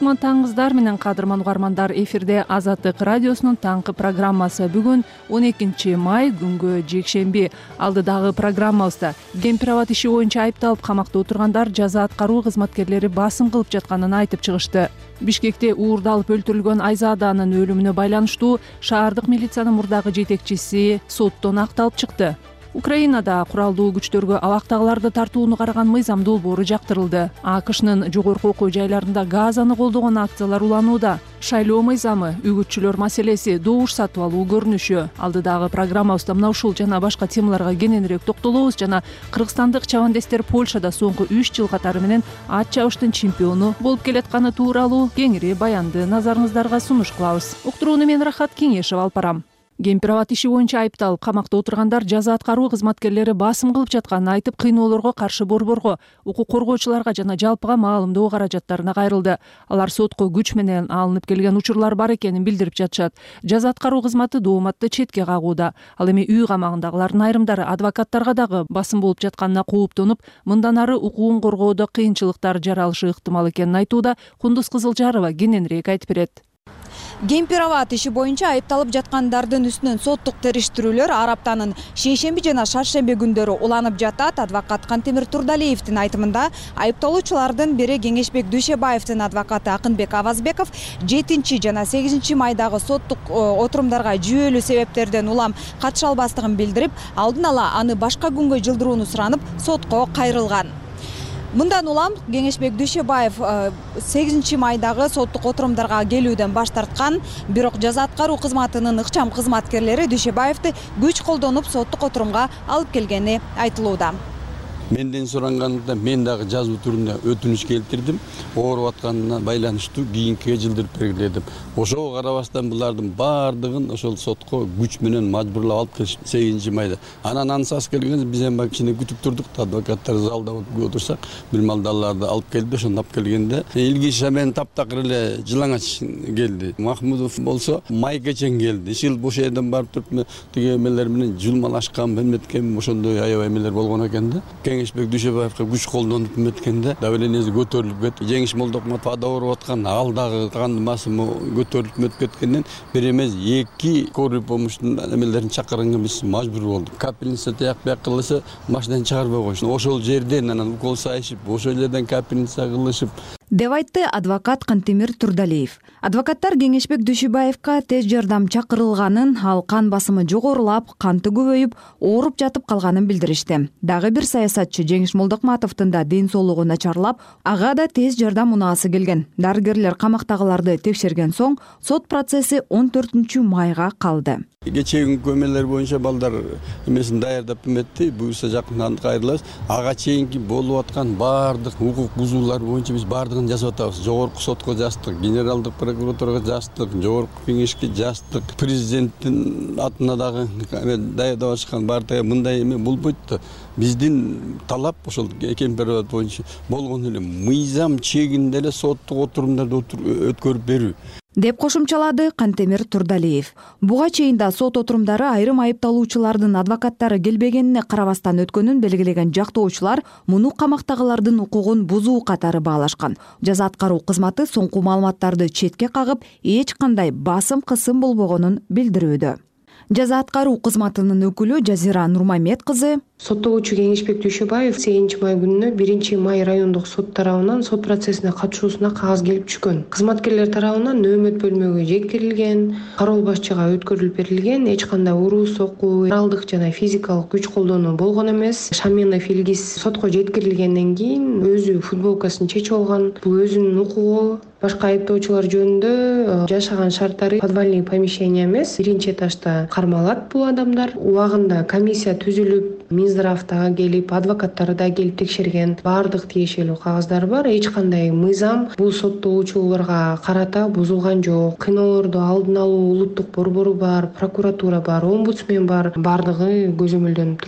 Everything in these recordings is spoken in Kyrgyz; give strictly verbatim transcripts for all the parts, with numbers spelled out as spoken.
кутман таңыңыздар менен кадырман угармандар. Эфирде Азаттык радиосунун таңкы программасы. Бүгүн он экинчи май, күнгө жекшемби. Алдыдагы программабызда кемпир абад иши боюнча айыпталып камакта отургандар жаза аткаруу кызматкерлери басым кылып жатканын айтып чыгышты. Бишкекте уурдалып өлтүрүлгөн Айзаданын өлүмүнө байланыштуу шаардык милициянын мурдагы жетекчиси соттон акталып чыкты. Украинада куралдуу күчтөргө абактагыларды тартууну караган мыйзам долбоору жактырылды. АКШнын жогорку окуу жайларында Газаны колдогон акциялар уланууда. Шайлоо мыйзамы, үгүтчүлөр маселеси, добуш сатып алуу көрүнүшү. Алдыдагы программабызда мына ушул жана башка темаларга кененирээк токтолобуз. Жана кыргызстандык чабандестер Польшада соңку үч жыл катары менен ат чабыштын чемпиону болуп келатканы тууралуу кеңири баянды назарыңыздарга сунуш кылабыз. Уктурууну мен Рахат Кеңешев алып барам. Кемпир абад иши боюнча айыпталып камакта отургандар жаза аткаруу кызматкерлери басым кылып жатканын айтып, кыйноолорго каршы борборго, укук коргоочуларга жана жалпыга маалымдоо каражаттарына кайрылды. Алар сотко күч менен алынып келген учурлар бар экенин билдирип жатышат. Жаза аткаруу кызматы дооматты четке кагууда. Ал эми үй камагындагылардын айрымдары адвокаттарга дагы басым болуп жатканына кооптонуп, мындан ары укугун коргоодо кыйынчылыктар жаралышы ыктымал экенин айтууда. Кундуз Кызылжарова кененирээк айтып берет. Кемпир абад иши боюнча айыпталып жаткандардын үстүнөн соттук териштирүүлөр ар аптанын шейшемби жана шаршемби күндөрү уланып жатат. Адвокат Кантемир Турдалиевдин айтымында, айыпталуучулардын бири Кеңешбек Дүйшөбаевдин адвокаты Акынбек Авазбеков жетинчи жана сегизинчи майдагы соттук отурумдарга жүйөлүү себептерден улам катыша албастыгын билдирип, алдын ала аны башка күнгө жылдырууну суранып, сотко кайрылган. Мындан улам Кеңешбек Дүйшөбаев сегизинчи майдагы соттук отурумдарга келүүдөн баш тарткан, бирок жаза аткаруу кызматынын ыкчам кызматкерлери Дүйшөбаевди күч колдонуп соттук отурумга алып келгени айтылууда. Менден суранганда мен дагы жазуу түрүндө өтүнүч келтирдим. Ооруп атканына байланыштуу кийинкиге жылдырып бергиле. Ошого карабастан булардын баардыгын ошол сотко күч менен мажбурлап алып келишти сегизинчи майда. Анан ансас келгенде биз эми кичине күтүп турдук. Адвокаттар залда отурсак, бир малдаларды алып келди. Ошондо алып келгенде Илгиз Шамен таптакыр эле жылаңач келди. Махмудов болсо май кечен келди. Ишил бош жерден барып туруп тиги эмелер менен жулмалашкан, эметкем ошондой аябай эмелер болгон экен да. Кеңешбек Дүйшөбаевга күч колдонуп эметкенде давлениеси көтөрүлүп кетти. Жеңиш Молдокматов ада ооруп аткан, ал дагы кан басымы көтөрүлүп өтүп кеткенден бир эмес эки скорый помощьтун эмелерин чакырганга биз мажбур болдук. Капельница тияк бияк кылышы машинадан чыгарбай койушту. Ошол жерден анан укол сайышып, ошол жерден капельница кылышып деп айтты адвокат Кантемир Турдалиев. Адвокаттар Кеңешбек Дүйшөбаевга тез жардам чакырылганын, ал кан басымы жогорулап, канты көбөйүп, ооруп жатып калганын билдиришти. Дагы бир саясатчы Жеңиш Молдокматовдун да ден соолугу начарлап, ага да тез жардам унаасы келген. Дарыгерлер камактагыларды текшерген соң, сот процесси он төртүнчү майга калды. Кечеги көмөлөр боюнча балдар эмесин даярдап эметти. Буюрса жакындан кайрылабыз. Ага чейинки болуп аткан баардык укук бузуулар боюнча биз баардыгын жазып атабыз. Жогорку сотко жаздык, генералдык прокуратурага жаздык, жогорку кеңешке жаздык. Президенттин атына дагы даярдап ачкан баардыгы мындай эме болбойт да. Биздин талап ошол кемпир абад боюнча болгон эле мыйзам чегинде эле соттук отурумдарды өткөрүп берүү деп кошумчалады Кантемир Турдалиев. Буга чейин да сот отурумдары айрым айыпталуучулардын адвокаттары келбегенине карабастан өткөнүн белгилеген жактоочулар муну камактагылардын укугун бузуу катары баалашкан. Жаза аткаруу кызматы соңку маалыматтарды четке кагып, эч кандай басым кысым болбогонун билдирүүдө. Жаза аткаруу кызматынын өкүлү Жазира Нурмамед кызы соттолуучу Кеңешбек Дүйшөбаев сегизинчи май күнүнө биринчи май райондук сот тарабынан сот процессине катышуусуна кагаз келип түшкөн. Кызматкерлер тарабынан нөөмөт бөлмөгө жеткирилген, кароол башчыга өткөрүлүп берилген, эч кандай уруу сокуу, моралдык жана физикалык күч колдонуу болгон эмес. Шаменов Илгиз сотко жеткирилгенден кийин өзү футболкасын чечип алган. Бул өзүнүн укугу. Башка айыптоочулар жөнүндө жашаган шарттары подвальный помещение эмес, биринчи этажда кармалат бул адамдар. Убагында комиссия түзүлүп, Минздравда келип, адвокаттары да келип текшерген, баардык тиешелүү кагаздар бар. Эч кандай мыйзам бул соттолуучуларга карата бузулган жок. Кыйноолорду алдын алуу улуттук борбору бар, прокуратура бар, омбудсмен бар, баардыгы көзөмөлдөнүп турат.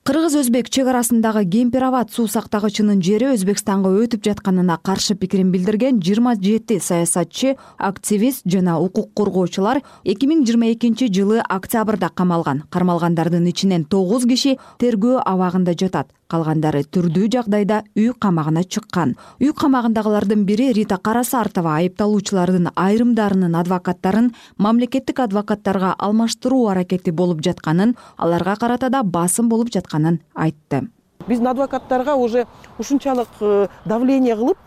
Кыргыз-өзбек чек арасындагы Кемпир-Абад суу сактагычынын жери Өзбекстанга өтүп жатканына каршы пикирин билдирген жыйырма жети саясатчы, активист жана укук коргоочулар эки миң жыйырма экинчи жылы октябрда камалган. Кармалгандардын ичинен тогуз киши тергөө абагында жатат. Калгандары түрдүү жагдайда үй камагына чыккан. Үй камагындагылардын бири Рита Карасартова айыпталуучулардын айрымдарынын адвокаттарын мамлекеттик адвокаттарга алмаштыруу аракети болуп жатканын, аларга карата да басым болуп жатканын айтты. Биздин адвокаттарга уже ушунчалык давление кылып,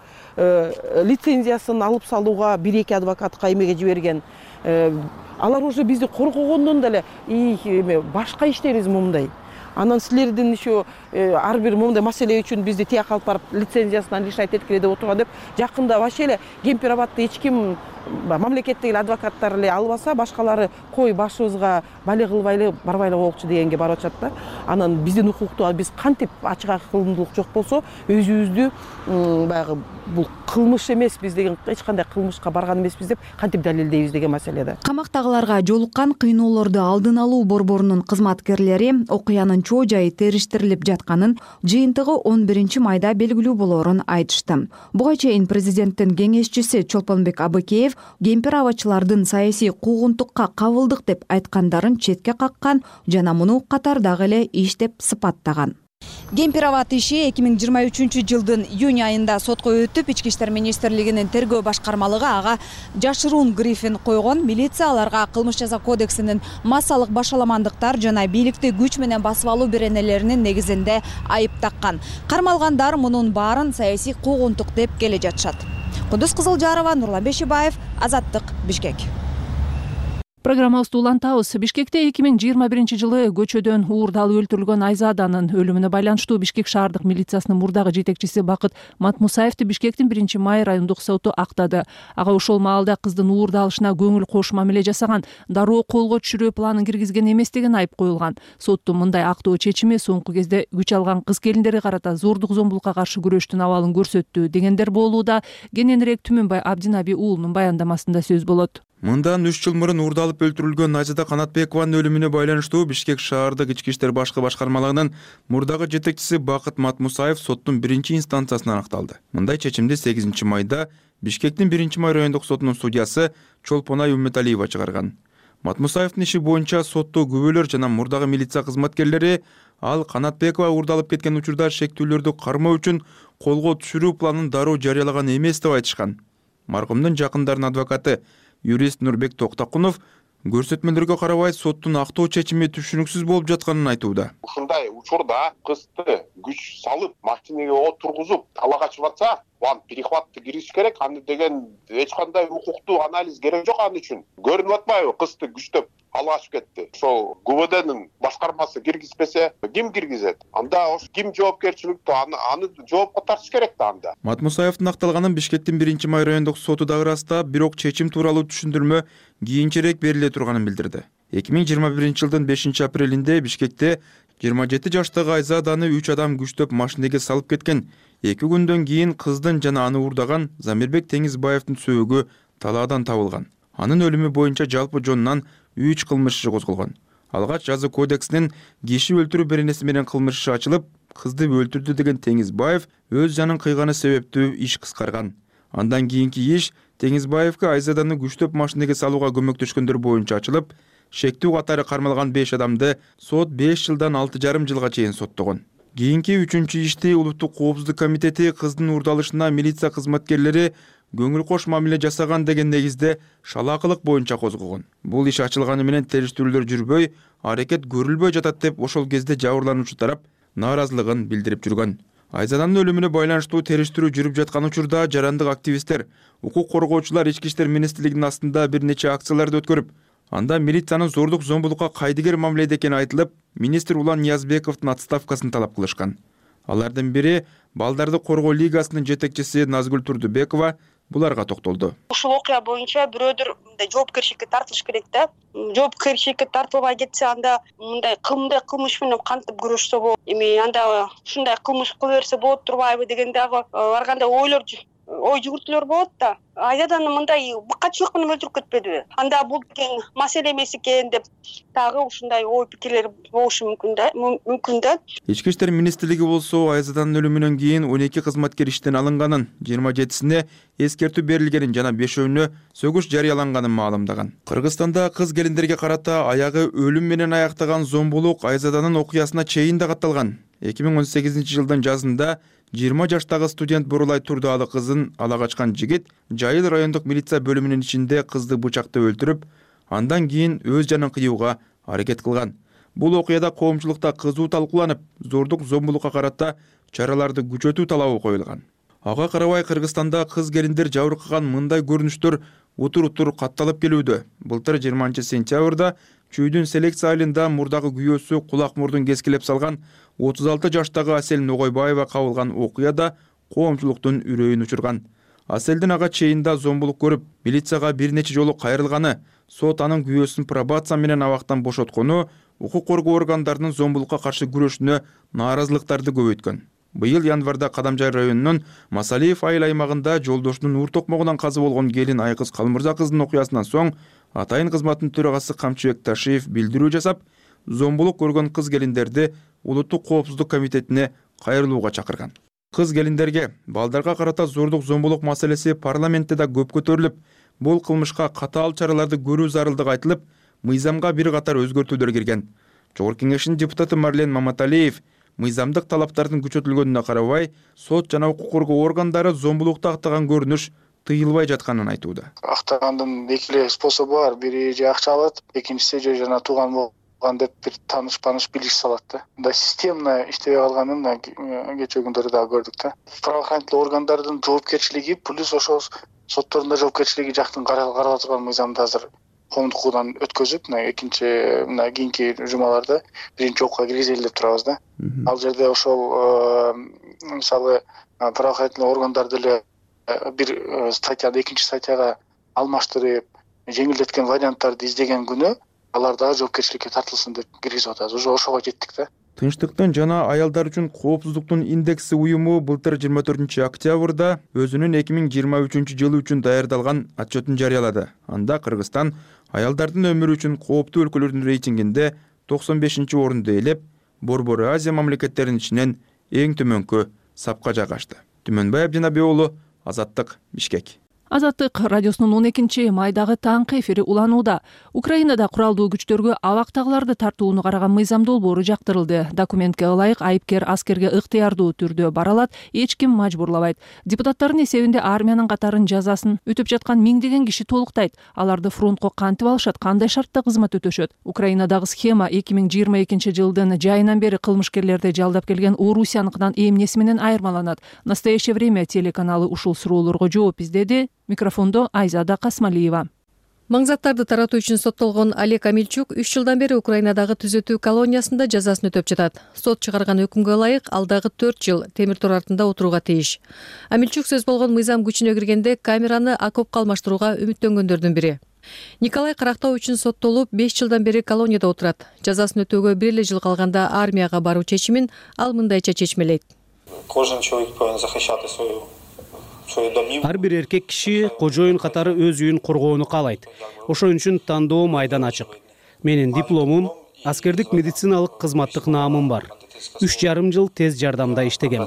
лицензиясын алып салууга бир-эки адвокатка эмеге жиберген. Алар уже бизди коргогондон деле башка иштерибиз мындай. Анан силердин еще ар бир мындай маселе үчүн бизди тияк алып барып лицензиясынан лишать эткиле деп отурган деп, жакында вообще эле Кемпир-Абадты эч ким мамлекеттик адвокаттар эле албаса, башкалары кой башыбызга бале кылбай эле барбай эле коелучу дегенге барып атышат да. Анан биздин укукту биз кантип ачык акылдуулук жок болсо, өзүбүздү баягы бул кылмыш эмес, биз деген эч кандай кылмышка барган эмеспиз деп кантип далилдейбиз деген маселеде. Камактагыларга жолуккан кыйноолорду алдын алуу борборунун кызматкерлери окуянын чоо жайы териштирилип жатканын, жыйынтыгы он биринчи майда белгилүү болоорун айтышты. Буга чейин президенттин кеңешчиси Чолпонбек Абыкеев Кемпир-Абадчылардын саясий куугунтукка кабылдык деп айткандарын четке каккан жана муну катардагы эле иш деп сыпаттаган. Кемпир-Абад иши эки миң жыйырма үчүнчү жылдын июнь айында сотко өтүп, Ички иштер министрлигинин тергөө башкармалыгы ага жашыруун грифин койгон. Милиция аларга кылмыш жаза кодексинин массалык башаламандыктар жана бийликти күч менен басып алуу беренелеринин негизинде айып таккан. Кармалгандар мунун баарын саясий куугунтук деп келе жатышат. Кудус Кызылжарова, Нурлан Бешибаев, Азаттык, Бишкек. Программабызды улантабыз. Бишкекте эки миң жыйырма биринчи жылы көчөдөн уурдалып өлтүрүлгөн Айзаданын өлүмүнө байланыштуу Бишкек шаардык милициясынын мурдагы жетекчиси Бакыт Матмусаевди Бишкектин биринчи май райондук соту актады. Ага ошол маалда кыздын уурдалышына көңүл кош мамиле жасаган, дароо колго түшүрүү планын киргизген эмес деген айып коюлган. Соттун мындай актоо чечими соңку кезде күч алган кыз келиндерге карата зордук зомбулукка каршы күрөштүн абалын көрсөттү дегендер болууда. Кененирээк Түмөнбай Абдинаби уулунун баяндамасында сөз болот. Мындан үч жыл мурун уурдалып өлтүрүлгөн Айзада Канатбекованын өлүмүнө байланыштуу Бишкек шаардык ички иштер башкы башкармалыгынын мурдагы жетекчиси Бакыт Матмусаев соттун биринчи инстанциясынан акталды. Мындай чечимди сегизинчи майда Бишкектин биринчи май райондук сотунун судьясы Чолпонай Үмөталиева чыгарган. Матмусаевдин иши боюнча сотто күбөлөр жана мурдагы милиция кызматкерлери ал Канатбекова уурдалып кеткен учурда шектүүлөрдү кармоо үчүн колго түшүрүү планын дароо жарыялаган эмес деп айтышкан. Маркумдун жакындарынын адвокаты юрист Нурбек Токтакунов көрсөтмөлөргө карабай соттун актоо чечими түшүнүксүз болуп жатканын айтууда. Ушундай учурда кызды күч салып, машинеге отургузуп, ала качып атса, аны перехватты кириш керек. Аны деген эч кандай укуктуу анализ керек жок аны үчүн. Көрүнүп атпайбы, кызды күчтөп ала качып кетти. Ошол ГУВДнын башкармасы киргизбесе, ким киргизет? Анда ким жоопкерчиликтүү? Аны аны жоопко тартыш керек да анда. Матмусаевдин акталганын Бишкектин биринчи май райондук соту дагы ырастап, бирок чечим тууралуу түшүндүрмө кийинчерээк бериле турганын билдирди. эки миң жыйырма биринчи жылдын бешинчи апрелинде Бишкекте жыйырма жети жаштагы Айзаданы үч адам күчтөп машинеге салып кеткен. эки күндөн кийин кыздын жана аны уурдаган Замирбек Теңизбаевдин сөөгү талаадан табылган. Анын өлүмү боюнча жалпы жонунан үч кылмыш иши козголгон. Алгач жаза кодексинин киши өлтүрүү беренеси менен кылмыш иши ачылып, кызды өлтүрдү деген Теңизбаев өз жанын кыйганы себептүү иш кыскарган. Андан кийинки иш Теңизбаевге Айзаданы күчтөп машинеге салууга көмөктөшкөндөр боюнча ачылып, шектүү катары кармалган беш адамды сот беш жылдан алты жарым жылга чейин соттогон. Кийинки үчүнчү ишти Улуттук коопсуздук комитети кыздын уурдалышына милиция кызматкерлери көңүл кош мамиле жасаган деген негизде шалаакылык боюнча козгогон. Бул иш ачылганы менен териштирүүлөр жүрбөй, аракет көрүлбөй жатат деп ошол кезде жабырлануучу тарап нааразылыгын билдирип жүргөн. Айзаданын өлүмүнө байланыштуу териштирүү жүрүп жаткан учурда жарандык активисттер, укук коргоочулар ички иштер министрлигинин астында бир нече акцияларды өткөрүп, анда милициянын зордук зомбулукка кайдыгер мамиледе экени айтылып, министр Улан Ниязбековдун отставкасын талап кылышкан. Алардын бири Балдарды коргоо лигасынын жетекчиси Назгүл Турдубекова буларга токтолду. Ушул окуя боюнча бирөөдөр мындай жоопкерчиликке тартылыш керек да. Жоопкерчиликке тартылбай кетсе, анда мындай кымдай кылмыш менен кантип күрөшсө болот. Эми анда ушундай кылмыш кыла берсе болот турбайбы деген дагы ар кандай ойлор ой жүгүртүүлөр болот да. Айзаданы мындай быкачылык менен өлтүрүп кетпедиби? Анда бул деген маселе эмес экен деп дагы ушундай ой пикирлер болушу мүмкүн да, мүмкүн да. Ички иштер министрлиги болсо Айзаданын өлүмүнөн кийин он эки кызматкер иштен алынганын, жыйырма жетисине эскертүү берилгенин жана бешөөнүнө сөгүш жарыяланганын маалымдаган. Кыргызстанда кыз келиндерге карата аягы өлүм менен аяктаган зомбулук Айзаданын окуясына чейин да катталган. эки миң он сегизинчи жылдын жазында жыйырма жаштагы студент Бурулай Турдалы кызын ала качкан жигит Жайыл райондук милиция бөлүмүнүн ичинде кызды бычактап өлтүрүп, андан кийин өз жанын кыюуга аракет кылган. Бул окуяда коомчулукта кызуу талкууланып, зордук зомбулукка карата чараларды күчөтүү талабы коюлган. Ага карабай Кыргызстанда кыз келиндер жабыркаган мындай көрүнүштөр утур-утур катталып келүүдө. Былтыр жыйырманчы сентябрда Чүйдүн селекция айылында мурдагы күйөөсү кулак мурдун кескилеп салган отуз алты жаштагы Асель Ногойбаева кабылган окуяда коомчулуктун үрөйүн учурган. Аселдин ага чейинда зомбулук көрүп, милицияга бир нече жолу кайрылганы, сот анын күйөөсүн пробация менен абактан бошоткону, укук коргоо органдарынын зомбулукка каршы күрөшүнө нааразылыктарды көбөйткөн. Быйыл январда Кадамжай районунун Масалиев айыл аймагында жолдошунун ур токмогунан каза болгон келин Айкыз Калмырза кыздын окуясынан соң атайын кызматтын төрагасы Камчыбек Ташиев билдирүү жасап, зомбулук көргөн кыз келиндерди Улуттук коопсуздук комитетине кайрылууга чакырган. Кыз келиндерге балдарга карата зордук зомбулук маселеси парламентте да көп көтөрүлүп, бул кылмышка катаал чараларды көрүү зарылдыгы айтылып, мыйзамга бир катар өзгөртүүлөр кирген. Жогорку кеңештин депутаты Марлен Маматалиев мыйзамдык талаптардын күчөтүлгөнүнө карабай, сот жана укук коргоо органдары зомбулукту актаган көрүнүш тыйылбай жатканын айтууда. Актагандын эки эле способу бар. Бири же акча алат, экинчиси же жана тууган болгон деп бир тааныш-паныш билиш салат да. Мындай системно иштебей калганын кечээ күндөрү дагы көрдүк да. Правоохранительный органдардын жоопкерчилиги плюс ошол соттордун да жоопкерчилиги жактын каралып турган мыйзамды азыр коомдук укугдан өткөзүп, мына экинчи мына кийинки жумаларда биринчи окууга киргизели деп турабыз да. Ал жерде ошол мисалы правоохранительный органдар деле бир статьяды экинчи статьяга алмаштырып, жеңилдеткен варианттарды издеген күнү алар дагы жоопкерчиликке тартылсын деп киргизип атабыз. Уже ошого жеттик да. Тынчтыктын жана аялдар үчүн коопсуздуктун индекси уюму былтыр жыйырма төртүнчү октябрда өзүнүн эки миң жыйырма үчүнчү жылы үчүн даярдалган отчетун жарыялады. Анда Кыргызстан аялдардын өмүрү үчүн кооптуу өлкөлөрдүн рейтингинде токсон бешинчи орунду ээлеп, Борбор Азия мамлекеттеринин ичинен эң төмөнкү сапка жайгашты. Түмөнбай Абдинабек уулу, Азаттык, Бишкек. Азаттык радиосунун он экинчи майдагы таңкы эфири уланууда. Украинада куралдуу күчтөргө абактагыларды тартууну караган мыйзам долбоору жактырылды. Документке ылайык айыпкер аскерге ыктыярдуу түрдө бара алат, эч ким мажбурлабайт. Депутаттардын эсебинде армиянын катарын жазасын өтүп жаткан миңдеген киши толуктайт. Аларды фронтко кантип алышат, кандай шартта кызмат өтөшөт? Украинадагы схема эки миң жыйырма экинчи жылдын жайынан бери кылмышкерлерди жалдап келген Орусияныкынан эмнеси менен айырмаланат? Настоящее время телеканалы ушул суроолорго жооп издеди. Микрофондо Айзада Касмалиева. Маңзаттарды таратуу үчүн соттолгон Олег Амельчук үч жылдан бери Украинадагы түзөтүү колониясында жазасын өтөп жатат. Сот чыгарган өкүмгө ылайык ал дагы төрт жыл темир тор артында отурууга тийиш. Амельчук сөз болгон мыйзам күчүнө киргенде камераны окопко алмаштырууга үмүттөнгөндөрдүн бири. Николай карактоо үчүн соттолуп беш жылдан бери колонияда отурат. Жазасын өтөөгө бир эле жыл калганда армияга баруу чечимин ал мындайча чечмелейт. Кожен человек повинен защищать свою Ар бир эркек киши кожоюн катары өз үйүн коргоону каалайт. Ошон үчүн тандоом айдан ачык. Менин дипломум, аскердик медициналык кызматтык наамым бар. Үч жарым жыл тез жардамда иштегем.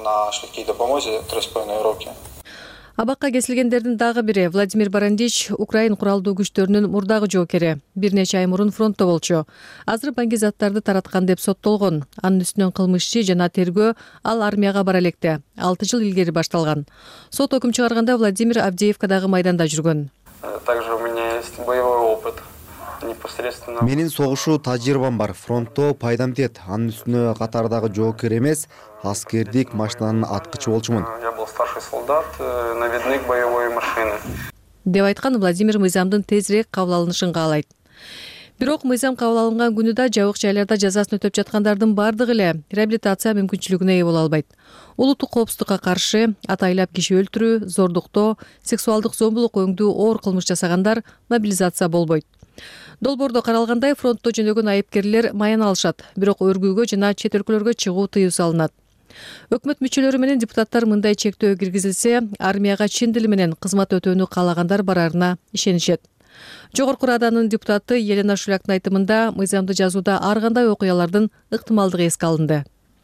Абакка кесилгендердин дагы бири Владимир Барандич Украин куралдуу күчтөрүнүн мурдагы жоокери. Бир нече ай мурун фронтто болчу. Азыр баңгизаттарды тараткан деп соттолгон. Анын үстүнөн кылмыш иши жана тергөө ал армияга бара электе. алты жыл илгери башталган. Сот өкүм чыгарганда Владимир Авдеевкадагы майданда жүргөн. Также у меня есть боевой опыт. Менин согушуу тажрыйбам бар. Фронтто пайдам тиет. Анын үстүнө катардагы жоокер эмес, аскердик машинанын аткычы болчумун. Я был старший солдат, наведник боевой машины. Деп айткан Владимир мыйзамдын тезирээк кабыл алынышын каалайт. Бирок мыйзам кабыл алынган күнү да жабык жайларда жазасын өтөп жаткандардын бардыгы эле реабилитация мүмкүнчүлүгүнө ээ боло албайт. Улуттук коопсуздукка каршы атайлап киши өлтүрүү, зордуктоо, сексуалдык зомбулук өңдүү оор кылмыш жасагандар мобилизация болбойт. Долбоордо каралгандай фронтто жөнөгөн айыпкерлер маян алышат, бирок өргүүгө жана чет өлкөлөргө чыгуу тыюу салынат. Өкмөт мүчөлөрү менен депутаттар мындай чектөө киргизилсе, армияга чын дили менен кызмат өтөөнү каалагандар барарына ишенишет. Жогорку Раданын депутаты Елена Шуляктын айтымында мыйзамды жазууда ар кандай окуялардын ыктымалдыгы эске алынды.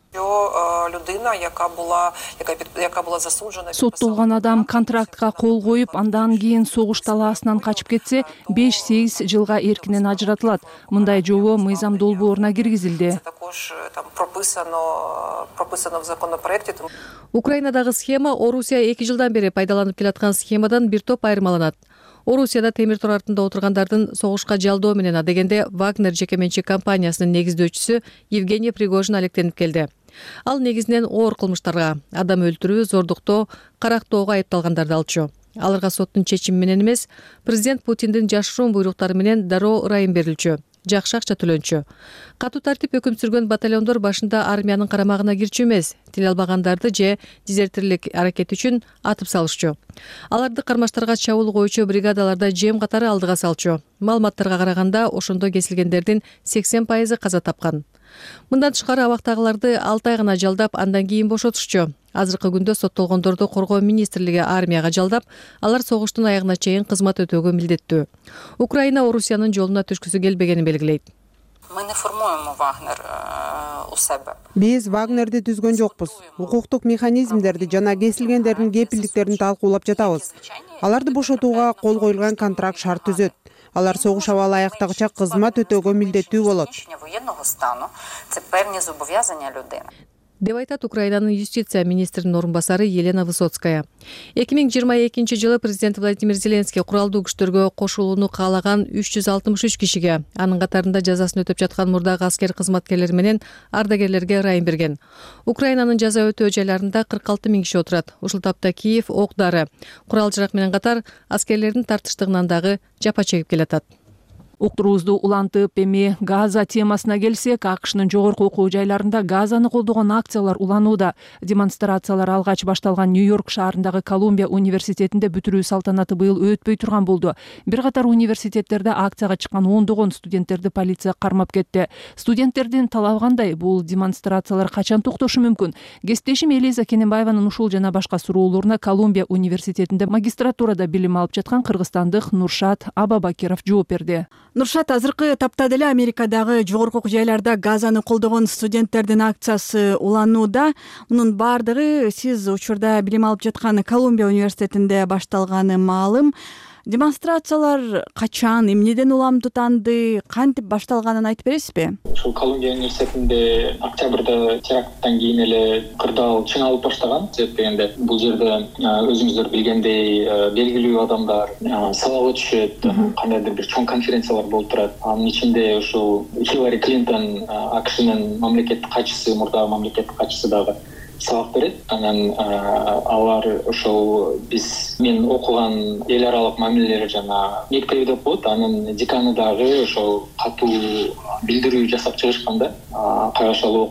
Соттолгон адам контрактка кол коюп, андан кийин согуш талаасынан качып кетсе, беш-сегиз жылга эркинен ажыратылат. Мындай жобо мыйзам долбооруна киргизилди. Украинадагы схема Орусия эки жылдан бери пайдаланып келаткан схемадан бир топ айырмаланат. Орусияда темир тор артында отургандардын согушка жалдоо менен адегенде Вагнер жеке менчик компаниясынын негиздөөчүсү Евгений Пригожин алектенип келди. Ал негизинен оор кылмыштарга, адам өлтүрүү, зордуктоо, карактоого айыпталгандарды алчу. Аларга соттун чечими менен эмес, президент Путиндин жашыруун буйруктары менен дароо ырайым берилчү, жакшы акча төлөнчү. Катуу тартип өкүм сүргөн батальондор башында армиянын карамагына кирчү эмес, тил албагандарды же дезертирлик аракет үчүн атып салышчу. Аларды кармаштарга чабуул коючу бригадаларда жем катары алдыга салчу. Маалыматтарга караганда, ошондо кесилгендердин сексен пайызы каза тапкан. Мындан тышкары абактагыларды алты ай гана жалдап, андан кийин бошотушчу. Азыркы күндө соттолгондорду коргоо министрлиги армияга жалдап, алар согуштун аягына чейин кызмат өтөөгө милдеттүү. Украина Орусиянын жолуна түшкүсү келбегенин белгилейт. Биз Вагнерди түзгөн жокпуз. Укуктук механизмдерди жана кесилгендердин кепилдиктерин талкуулап жатабыз. Аларды бошотууга кол коюлган контракт шарт түзөт. Алар согуш абалы аяктагыча кызмат өтөөгө милдеттүү болот. Деп айтат Украинанын юстиция министринин орун басары Елена Высоцкая. эки миң жыйырма экинчи жылы президент Владимир Зеленский куралдуу күчтөргө кошулууну каалаган үч жүз алтымыш үч кишиге, анын катарында жазасын өтөп жаткан мурдагы аскер кызматкерлери менен ардагерлерге ырайым берген. Украинанын жаза өтөө жайларында кырк алты миң киши отурат. Ушул тапта Киев, ок-дары, курал жарак менен катар аскерлердин тартыштыгынан дагы жапа чегип келатат. Уктуруубузду улантып, эми Газа темасына келсек, АКШнын жогорку окуу жайларында Газаны колдогон акциялар уланууда. Демонстрациялар алгач башталган Нью-Йорк шаарындагы Колумбия университетинде бүтүрүү салтанаты быйыл өтпөй турган болду. Бир катар университеттерде акцияга чыккан ондогон студенттерди полиция кармап кетти. Студенттердин талабы кандай? Бул демонстрациялар качан токтошу мүмкүн? Кесиптешим Элиза Кененбаеванын ушул жана башка суроолоруна Колумбия университетинде магистратурада билим алып жаткан кыргызстандык Нуршат Абабакиров жооп берди. Нуршат, азыркы тапта деле Америкадагы жогорку окуу жайларда Газаны колдогон студенттердин акциясы уланууда. Мунун баардыгы сиз учурда билим алып жаткан Колумбия университетинде башталганы маалым. Демонстрациялар качан, эмнеден уламдытанды, кантип башталганын айтып бересизби? Ушул Колумбия университетинде октябрда теракттан кийин эле кырдаал чыңалып баштаган. Себеп дегенде бул жерде өзүңүздөр билгендей белгилүү адамдар сабак өтүшөт, кандайдыр бир чоң конференциялар болуп турат. Анын ичинде ушул Хиллари Клинтон АКШнын мамлекеттик катчысы, мурдагы мамлекеттик катчысы дагы сабак берет. Анан алар ошол биз мен окуган эл аралык мамилелер жана мектеби деп коет, анын деканы дагы ошол катуу билдирүү жасап чыгышкан да. Кайгашалуу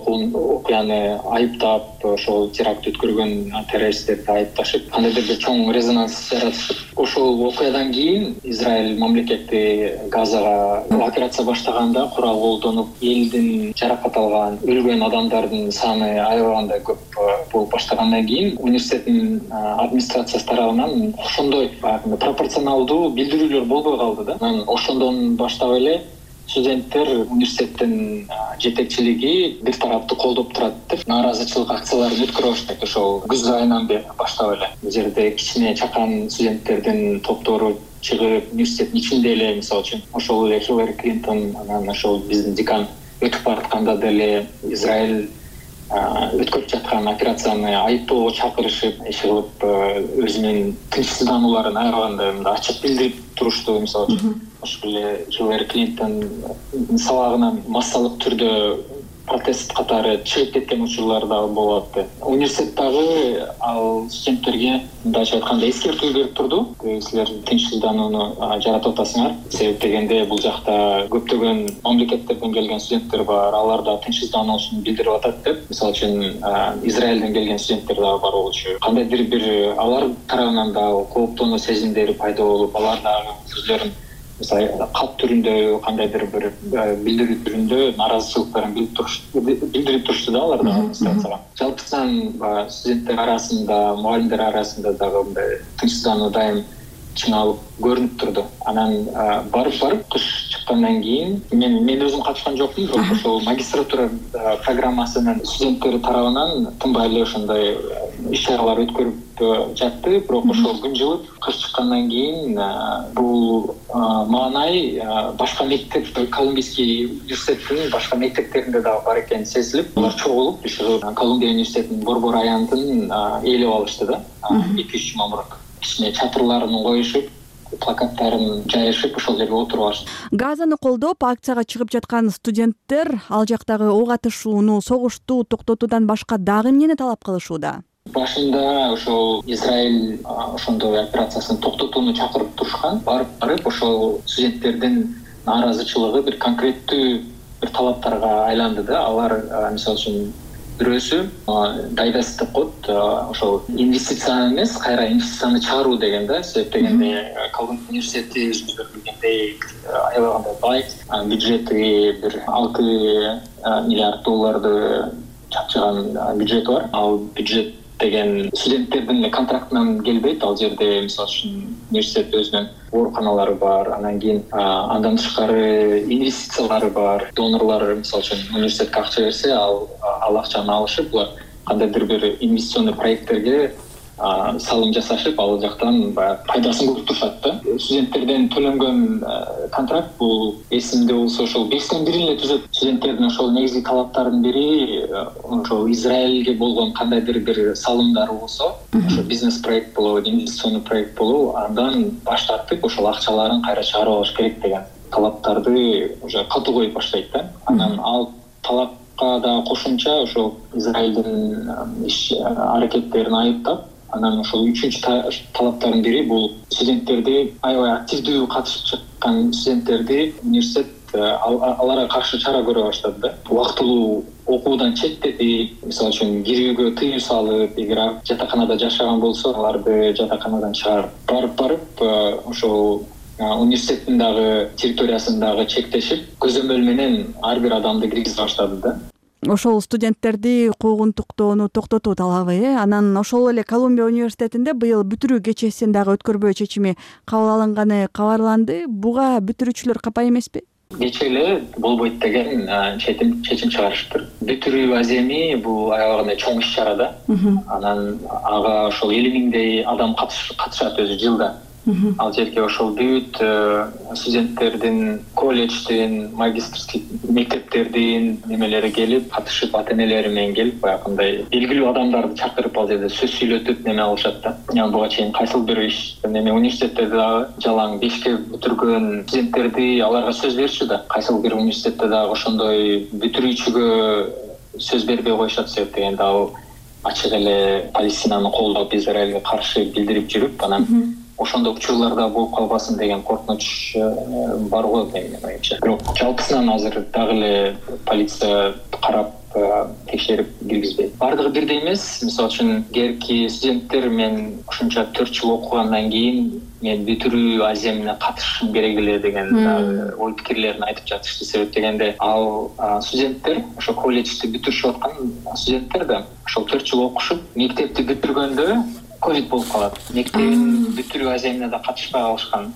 окуяны айыптап, ошол теракт өткөргөн террористтерди айыпташып, кандайдыр бир чоң резонанс жаратышып. Ошол окуядан кийин Израиль мамлекети Газага операция баштаганда курал колдонуп, элдин жаракат алган, өлгөн адамдардын саны аябагандай көп болуп баштагандан кийин университеттин администрациясы тарабынан ошондой пропорционалдуу билдирүүлөр болбой калды да. Анан ошондон баштап эле студенттер университеттин жетекчилиги бир тарапты колдоп турат деп нааразычылык акцияларын өткөрө баштайт. Ошол күз айынан баштап эле бул жерде кичине чакан студенттердин топтору чыгып, университеттин ичинде эле мисалы үчүн ошол эле Хиллари Клинтон, анан ошол биздин декан өтүп баратканда деле Израиль өткөрүп жаткан операцияны айыптоого чакырышып, чыгып өзүнүн тынчсызданууларын аябагандай ачык билдирип турушту. Мисалы үчүн ошол эле Хиллари Клинтон сабагынан массалык түрдө протест катары чыгып кеткен учурлар дагы болуп атты. Университет дагы ал студенттерге мындайча айтканда эскертүү берип турду. Силер тынчсызданууну жаратып атасыңар. Себеп дегенде бул жакта көптөгөн мамлекеттерден келген студенттер бар, алар да тынчсыздануусун билдирип атат деп. Мисалы үчүн Израилден келген студенттер дагы бар болчу. Кандайдыр бир алар тарабынан дагы кооптонуу сезимдери пайда болуп, алар дагы өздөрүн мисалы кат түрүндө кандайдыр бир билдирүү түрүндө нааразычылыктарын билдирип турушты да алар да администрацияга. Жалпысынан студенттер арасында, мугалимдер арасында дагы мындай тынчсыздануу дайым чыңалып көрүнүп турду. Анан барып барып кыш чыккандан кийин мен мен өзүм катышкан жокмун, бирок ошол магистратура программасынын студенттери тарабынан тынбай эле ошондой иш-чаралар өткөрүп жатты. Бирок ошол күн жылып кыш чыккандан кийин бул маанай башка мектеп, Колумбийский университеттин башка мектептеринде дагы бар экени сезилип, алар чогулуп ушул Колумбия университетинин борбор аянтын ээлеп алышты да. эки үч жума мурун ичине чатырларын коюшуп, плакаттарын жайышып ошол жерге отуруп алышты. Газаны колдоп акцияга чыгып жаткан студенттер ал жактагы ок атышууну, согушту токтотуудан башка дагы эмнени талап кылышууда? Башында ошол Израиль ошондой операциясын токтотууну чакырып турушкан. Барып барып ошол студенттердин нааразычылыгы бир конкреттүү бир талаптарга айланды да. Алар мисалы үчүн бирөөсү дайдас деп коет, ошол инвестиция эмес, кайра инвестицияны чыгаруу деген да. Себеп дегенде Колумбия университети өзүңүздөр билгендей аябагандай бай, бюджети бир алты миллиард долларды чакчаган бюджет бар. Ал бюджет деген студенттердин контрактынан келбейт. Ал жерде мисалы үчүн университет өзүнүн ооруканалары бар, анан кийин андан тышкары инвестициялары бар. Донорлор мисалы үчүн университетке акча берсе, ал ал акчаны алышып, булар кандайдыр бир инвестиционный проекттерге салым жасашып, ал жактан пайдасын көрүп турушат да. Студенттерден төлөнгөн контракт бул эсимде болсо ошол бестен бирин эле түзөт. Студенттердин ошол негизги талаптарынын бири ошол Израилге болгон кандайдыр бир салымдары болсо, ошо бизнес проект болобу, инвестиционный проект болобу, андан баш тартып ошол акчаларын кайра чыгарып алыш керек деген талаптарды уже катуу коюп баштайт да. Анан ал талапка да кошумча ошол Израилдин иш аракеттерин айыптап, анан ошол үчүнчү талаптардын бири бул студенттерди аябай активдүү катышып чыккан студенттерди университет аларга каршы чара көрө баштады да. Убактылуу окуудан четтети, мисалы үчүн кирүүгө тыюу салып, эгер жатаканада жашаган болсо, аларды жатаканадан чыгарып, барып барып ошол университеттин дагы территориясын дагы чектешип, көзөмөл менен ар бир адамды киргизе баштады да. Ошол студенттерди куугунтуктоону токтотуу талабы, э? Анан ошол эле Колумбия университетинде быйыл бүтүрүү кечесин дагы өткөрбөө чечими кабыл алынганы кабарланды. Буга бүтүрүүчүлөр капа эмеспи? Кече эле болбойт деген чечим чечим чыгарышыптыр. Бүтүрүү аземи бул аябагандай чоң иш-чара да. Анан ага ошол элүү миңдей адам катышат өзү жылда. Ал жерге ошол бүт студенттердин, колледждин, магистрский мектептердин немелери келип, катышып, ата-энелери менен келип, баягындай белгилүү адамдарды чакырып ал жерде сөз сүйлөтүп неме алышат да. Яны буга чейин кайсыл бир иш неме университеттерде дагы жалаң бешке бүтүргөн студенттерди аларга сөз беришчү да. Кайсыл бир университетте дагы ошондой бүтүрүүчүгө сөз бербей коюшат, себеп дегенде ал ачык эле Палестинаны колдоп, Израилге каршы билдирип жүрүп, анан ошондой учурларда болуп калбасын деген коркунуч бар го менин оюмча. Бирок жалпысынан азыр дагы эле полиция карап текшерип киргизбейт. Бардыгы бирдей эмес. Мисалы үчүн герки студенттер мен ошонча төрт жыл окугандан кийин мен бүтүрүү аземине катышышым керек эле деген ой пикирлерин айтып жатышты. Себеп дегенде ал студенттер, ошо колледжди бүтүрүшүп аткан студенттер да ошол төрт жыл окушуп, мектепти бүтүргөндө ковид болуп калат. Мектебин бүтүрүү аземине да катышпай калышкан.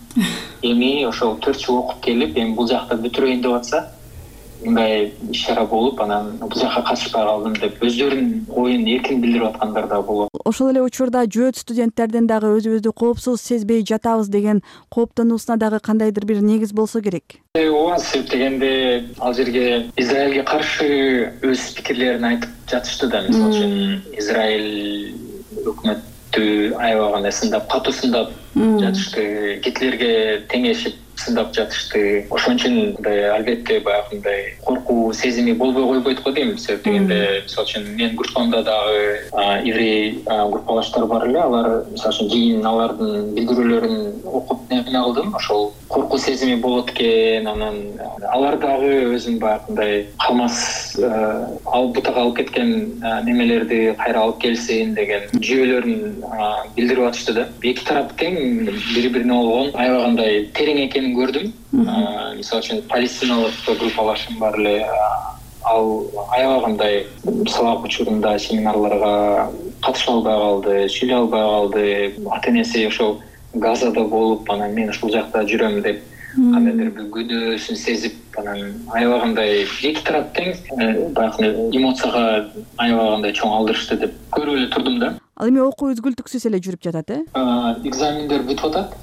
Эми ошол төрт жыл окуп келип, эми бул жакта бүтүрөйүн деп атса, мындай иш-чара болуп, анан бул жакка катышпай калдым деп өздөрүнүн оюн эркин билдирип аткандар да болот. Ошол эле учурда жөөт студенттердин дагы өзүбүздү коопсуз сезбей жатабыз деген кооптонуусуна дагы кандайдыр бир негиз болсо керек. Ооба, себеп дегенде ал жерге Израилге каршы өз пикирлерин айтып жатышты да. Мисалы үчүн Израиль өкмөт аябагандай сындап, катуу сындап жатышты, Гитлерге теңешип сындап жатышты. Ошон үчүн мындай албетте баягындай коркуу сезими болбой койбойт го дейм. Себеп дегенде, мисалы үчүн мен группамда дагы еврей группалаштар бар эле. Алар мисалы үчүн кийин алардын билдирүүлөрүн окуп неме кылдым. Ошол коркуу сезими болот экен. Анан алар дагы өзүнүн баягындай камаз ал бутага алып кеткен немелерди кайра алып келсин деген жүйөлөрүн билдирип атышты да. Эки тарап тең бири бирине болгон аябагандай терең экенин көрдүм. Мисалы үчүн палестиналык группалашым бар эле, ал аябагандай сабак учурунда семинарларга катыша албай калды, сүйлөй албай калды. Ата-энеси ошол Газада болуп, анан мен ушул жакта жүрөм деп кандайдыр бир күнөөсүн сезип, анан аябагандай эки тарап тең баягы эмоцияга аябагандай чоң алдырышты деп көрүп эле турдум да. Ал эми окуу үзгүлтүксүз эле жүрүп жатат, э? Экзамендер бүтүп атат.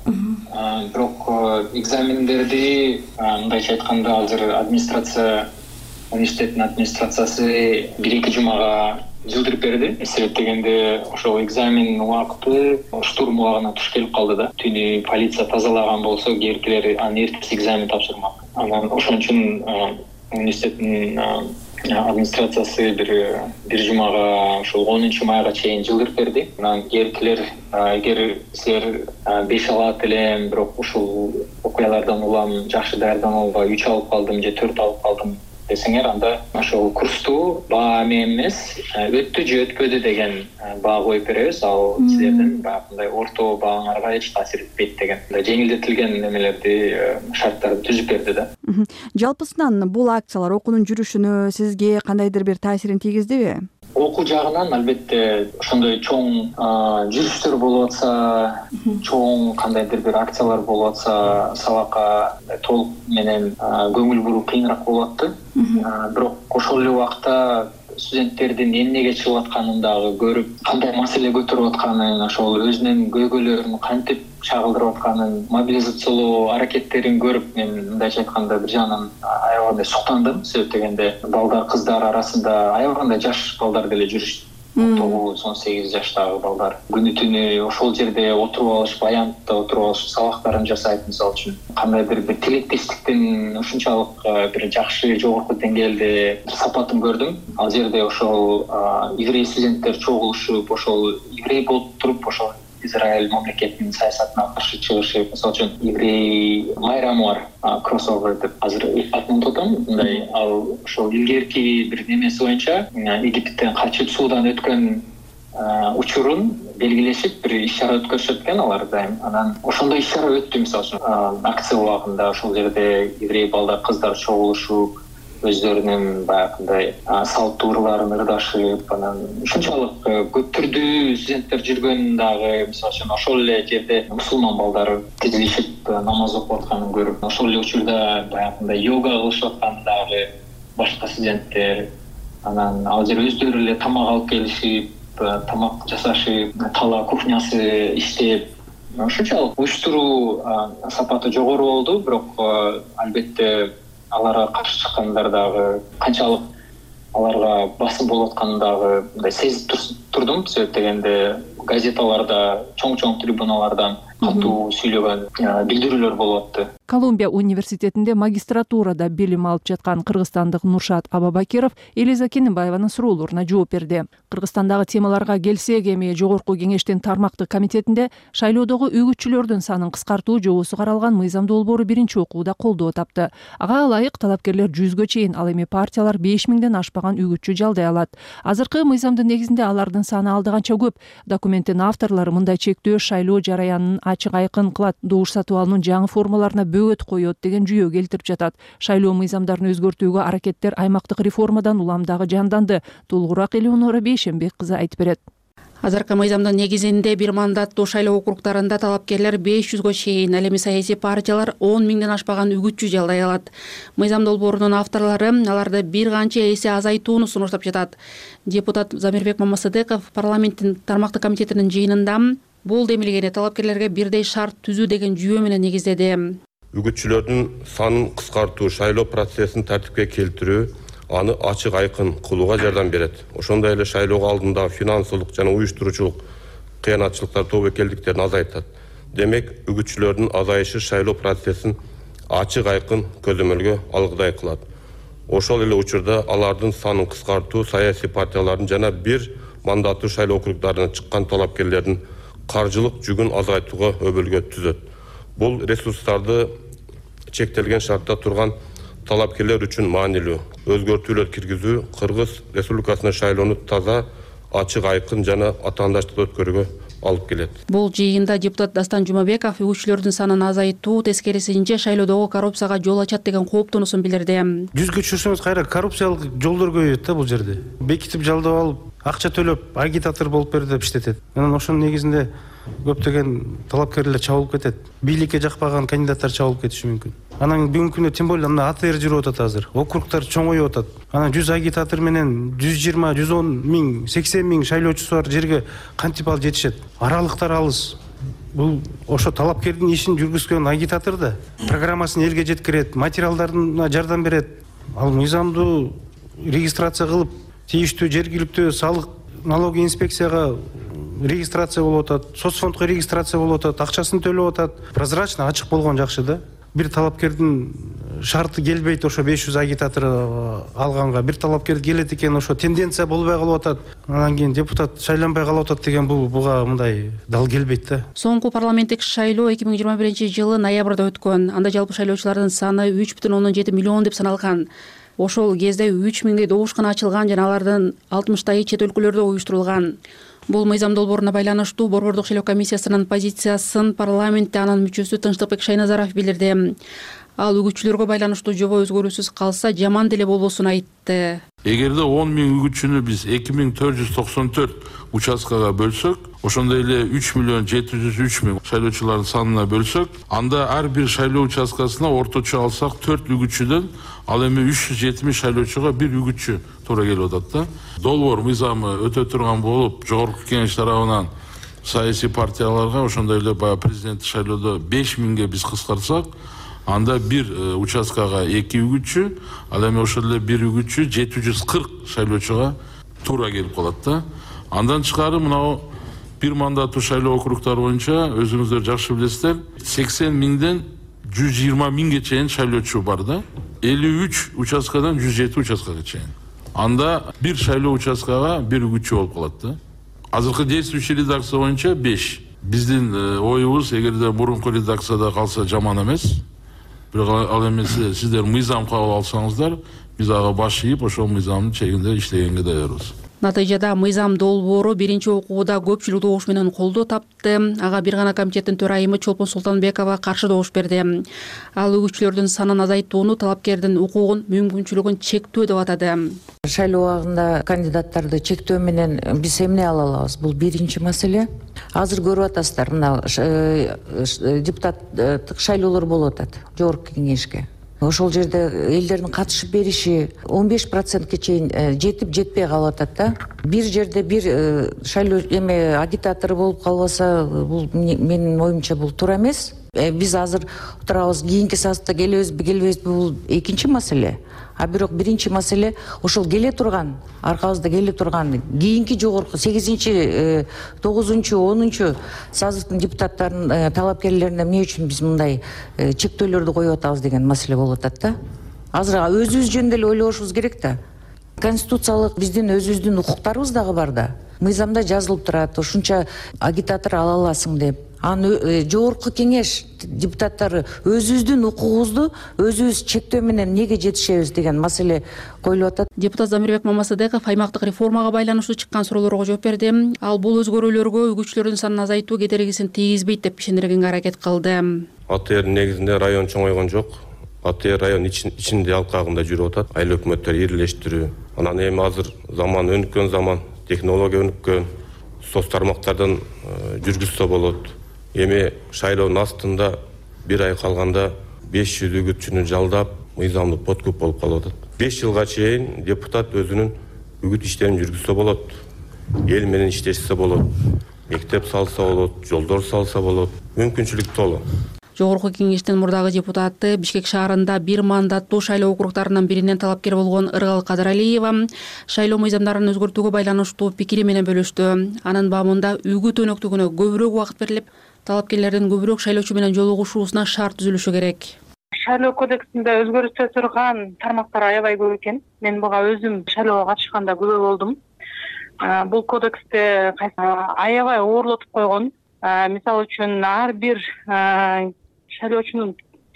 Бирок экзамендерди мындайча айтканда азыр администрация, университеттин администрациясы бир-эки жумага жылдырып берди. Себеп дегенде ошол экзамен убакыты штурм убагына туш келип калды да. Түнү полиция тазалаган болсо, кийинкилери анын эртеси экзамен тапшырмак. Анан ошон үчүн университеттин администрациясы бир бир жумага ошол онунчу майга чейин жылдырып берди. Анан кийинкилер эгер силер беш алат элем, бирок ушул окуялардан улам жакшы даярдана албай үч алып калдым же төрт алып калдым десеңер, анда ошол курсту баа менен эмес, өттү же өтпөдү деген баа коюп беребиз. Ал силердин баягындай орто бааңарга эч таасир этпейт деген жеңилдетилген немелерди, шарттарды түзүп берди да. Жалпысынан бул акциялар окуунун жүрүшүнө сизге кандайдыр бир таасирин тийгиздиби? Окуу жагынан албетте ошондой чоң жүрүштөр болуп атса, чоң кандайдыр бир акциялар болуп атса, сабакка толук менен көңүл буруу кыйыныраак болуп атты. Бирок ошол эле убакта студенттердин эмнеге чыгып атканын дагы көрүп, кандай маселе көтөрүп атканын, ошол өзүнүн көйгөйлөрүн кантип чагылдырып атканын, мобилизациялоо аракеттерин көрүп, мен мындайча айтканда бир жагынан аябагандай суктандым. Себеп дегенде балдар, кыздар арасында аябагандай жаш балдар деле жүрүштү. тогуз он сегиз жаштагы балдар күнү түнү ошол жерде отуруп алышып, аянтта отуруп алышып сабактарын жасайт. Мисалы үчүн кандайдыр бир тилектештиктин ушунчалык бир жакшы жогорку деңгээлде сапатын көрдүм. Ал жерде ошол еврей студенттер чогулушуп, ошол еврей болуп туруп, ошол Израиль мамлекетинин саясатына каршы чыгышып, мисалы үчүн еврей майрамы бар, кроссовер деп азыр атын унутуп атам. Мындай ал ошол илгерки бир немеси боюнча Египтен качып суудан өткөн учурун белгилешип бир иш-чара өткөрүшөт экен алар дайым. Анан ошондой иш-чара өттү. Мисалы үчүн акция убагында ошол жерде еврей балдар, кыздар чогулушуп, өздөрүнүн баягындай салттуу ырларын ырдашып, анан ушунчалык көп түрдүү студенттер жүргөнүн дагы, мисалы үчүн ошол эле жерде мусулман балдар тизилишип намаз окуп атканын көрүп, ошол эле учурда баягындай йога кылышып атканын дагы башка студенттер, анан ал жер өздөрү эле тамак алып келишип, тамак жасашып, тала кухнясы иштеп, ушунчалык уюштуруу сапаты жогору болду. Бирок албетте аларга каршы чыккандар дагы канчалык аларга басым болуп атканын дагы мындай сезип турдум. Себеп дегенде газеталарда, чоң-чоң трибуналардан катуу сүйлөгөн билдирүүлөр болуп атты. Колумбия университетинде магистратурада билим алып жаткан кыргызстандык Нуршат Абабакиров Элиза Кененбаеванын суроолоруна жооп берди. Кыргызстандагы темаларга келсек, эми жогорку кеңештин тармактык комитетинде шайлоодогу үгүтчүлөрдүн санын кыскартуу жобосу каралган мыйзам долбоору биринчи окууда колдоо тапты. Ага ылайык талапкерлер жүзгө чейин, ал эми партиялар беш миңден ашпаган үгүтчү жалдай алат. Азыркы мыйзамдын негизинде алардын саны алды канча көп. Документтин авторлору мындай чектөө шайлоо жараянын ачык айкын кылат, добуш сатып алуунун жаңы формаларына бөгөт коет деген жүйө келтирип жатат. Шайлоо мыйзамдарын өзгөртүүгө аракеттер аймактык реформадан улам дагы жанданды. Толугураак Элеонора Бейшенбек кызы айтып берет. Азыркы мыйзамдын негизинде бир мандаттуу шайлоо округдарында талапкерлер беш жүзгө чейин, ал эми саясий партиялар он миңден ашпаган үгүтчү жалдай алат. Мыйзам долбоорунун авторлору аларды бир канча эсе азайтууну сунуштап жатат. Депутат Замирбек Мамасыдыков парламенттин тармактык комитетинин жыйынында бул демилгени талапкерлерге бирдей шарт түзүү деген жүйө менен негиздеди. Үгүтчүлөрдүн санын кыскартуу, шайлоо процессин тартипке келтирүү, аны ачык айкын кылууга жардам берет. Ошондой эле шайлоого алдында финансылык жана уюштуруучулук кыянатчылыктар, тобокелдиктерин азайтат. Демек, үгүтчүлөрдүн азайышы шайлоо процессин ачык айкын көзөмөлгө алгыдай кылат. Ошол эле учурда алардын санын кыскартуу саясий партиялардын жана бир мандаттуу шайлоо округдарына чыккан талапкерлердин каржылык жүгүн азайтууга өбөлгө түзөт. Бул ресурстарды чектелген шартта турган талапкерлер үчүн маанилүү. Өзгөртүүлөр киргизүү Кыргыз Республикасынын шайлоону таза, ачык, айкын жана атаандаштуу өткөрүүгө алып келет. Бул жыйында депутат Дастан Жумабеков үгүтчүлөрдүн санын азайтуу, тескерисинче шайлоодогу коррупцияга жол ачат деген кооптонуусун билдирди. Жүзгө чыксаңыз кайра коррупциялык жолдор көбөйөт да бул жерде. Бекитип жалдап алып, акча төлөп, агитатор болуп берди деп иштетет. Анан ошонун негизинде көптөгөн талапкерлер чабылып кетет. Бийликке жакпаган кандидаттар чабылып кетиши мүмкүн. Анан бүгүнкү күндө тем более мына АТР жүрүп атат азыр. Округтар чоңоюп атат. Анан жүз агитатор менен жүз жыйырма, жүз он миң, сексен миң шайлоочусу бар жерге кантип алып жетишет? Аралыктар алыс. Бул ошо талапкердин ишин жүргүзгөн агитатор да программасын элге жеткирет, материалдарына жардам берет. Ал мыйзамдуу регистрация кылып, тийиштүү жергиликтүү салык налоги инспекцияга регистрация болуп атат, соцфондко регистрация болуп атат, акчасын төлөп атат. Прозрачно, ачык болгон жакшы да. Бир талапкердин шарты келбейт ошо беш жүз агитатор алганга. Бир талапкер келет экен, ошо тенденция болбой калып атат. Анан кийин депутат шайланбай калып атат деген бул буга мындай дал келбейт да. Соңку парламенттик шайлоо эки миң жыйырма биринчи жылы ноябрда өткөн. Анда жалпы шайлоочулардын саны үч бүтүн ондон жети миллион деп саналган. Ошол кезде үч миңдей добушкана ачылган жана алардын алтымыштайы чет өлкөлөрдө уюштурулган. Бул мыйзам долбооруна байланыштуу Борбордук шайлоо комиссиясынын позициясын парламентте анын мүчөсү Тынчтыкбек Шайназаров билдирди. Ал үгүтчүлөргө байланыштуу жобо өзгөрүүсүз калса жаман деле болбосун айтты. Эгерде он миң үгүтчүнү биз эки миң төрт жүз токсон төрт участкага бөлсөк, ошондой эле үч миллион жети жүз үч миң шайлоочулардын санына бөлсөк, анда ар бир шайлоо участкасына орточо алсак төрт үгүтчүдөн ал эми үч жүз жетимиш шайлоочуга бир үгүтчү туура келип атат да. Долбоор мыйзамы өтө турган болуп, жогорку кеңеш тарабынан саясий партияларга ошондой эле баягы президенттик шайлоодо беш миңге биз кыскартсак, анда бир участкага эки үгүтчү, ал эми ошол эле бир үгүтчү жети жүз кырк шайлоочуга туура келип калат да. Андан тышкары мынау бир мандаттуу шайлоо округтары боюнча өзүңүздөр жакшы билесиздер, сексен миңден жүз жыйырма миңге чейин шайлоочу бар да. элүү үч участкадан жүз жети участкага чейин. Анда бир шайлоо участкага бир үгүтчү болуп калат да. Азыркы действующий редакция боюнча беш. Биздин оюбуз эгерде мурунку редакцияда калса жаман эмес. Бирок ал эми сиздер мыйзам кабыл алсаңыздар, биз ага баш ийип ошол мыйзамдын чегинде иштегенге даярбыз. Натыйжада мыйзам долбоору биринчи окууда көпчүлүк добуш менен колдоо тапты. Ага бир гана комитеттин төрайымы Чолпон Султанбекова каршы добуш берди. Ал үгүтчүлөрдүн санын азайтууну, талапкердин укугун, мүмкүнчүлүгүн чектөө деп атады. Шайлоо убагында кандидаттарды чектөө менен биз эмне ала алабыз? Бул биринчи маселе. Азыр көрүп атасыздар, мына депутаттык шайлоолор болуп атат жогорку кеңешке. Ошол жерде элдердин катышып бериши он беш процентке чейин жетип жетпей калып атат да. Бир жерде бир шайлоо эме агитатор болуп калбаса, бул менин оюмча бул туура эмес. Биз азыр турабыз, кийинки созывда келебизби, келбейбизби, бул экинчи маселе. А бирок биринчи маселе ошол келе турган, аркабызда келе турган кийинки жогорку сегизинчи, тогузунчу, онунчу созывдын депутаттарын, талапкерлерине эмне үчүн биз мындай чектөөлөрдү коюп атабыз деген маселе болуп атат да. Азыр өзүбүз жөнүндө эле ойлошубуз керек да. Конституциялык биздин өзүбүздүн укуктарыбыз дагы бар да. Мыйзамда жазылып турат, ушунча агитатор ала аласың деп. Аны жогорку кеңеш депутаттары өзүбүздүн укугубузду өзүбүз чектөө менен неге жетишебиз деген маселе коюлуп атат. Депутат Замирбек Мамасадеков аймактык реформага байланыштуу чыккан суроолорго жооп берди. Ал бул өзгөрүүлөргө үгүтчүлөрдүн санын азайтуу кедергисин тийгизбейт деп ишендиргенге аракет кылды. АТР негизинде район чоңойгон жок. АТР район ичинде алкагында жүрүп атат. Айыл өкмөттөр ирилештирүү. Анан эми азыр заман өнүккөн заман, технология өнүккөн, соц тармактардан жүргүзсө болот. Эми шайлоонун астында бир ай калганда беш жүз үгүтчүнү жалдап, мыйзамдуу подкуп болуп калып атат. беш жылга чейин депутат өзүнүн үгүт иштерин жүргүзсө болот. Эл менен иштешсе болот. Мектеп салса болот, жолдор салса болот. Мүмкүнчүлүк толо. Жогорку кеңештин мурдагы депутаты Бишкек шаарында бир мандаттуу шайлоо округтарынын биринен талапкер болгон Ыргал Кадыралиева шайлоо мыйзамдарын өзгөртүүгө байланыштуу пикири менен бөлүштү. Анын баамында үгүт өнөктүгүнө көбүрөөк убакыт берилип, талапкерлердин көбүрөөк шайлоочу менен жолугушуусуна шарт түзүлүшү керек. Шайлоо кодексинде өзгөртө турган тармактар аябай көп экен. Мен буга өзүм шайлоого катышканда күбө болдум. Бул кодексте аябай оорлотуп койгон. Мисалы үчүн ар бир шайлоочунун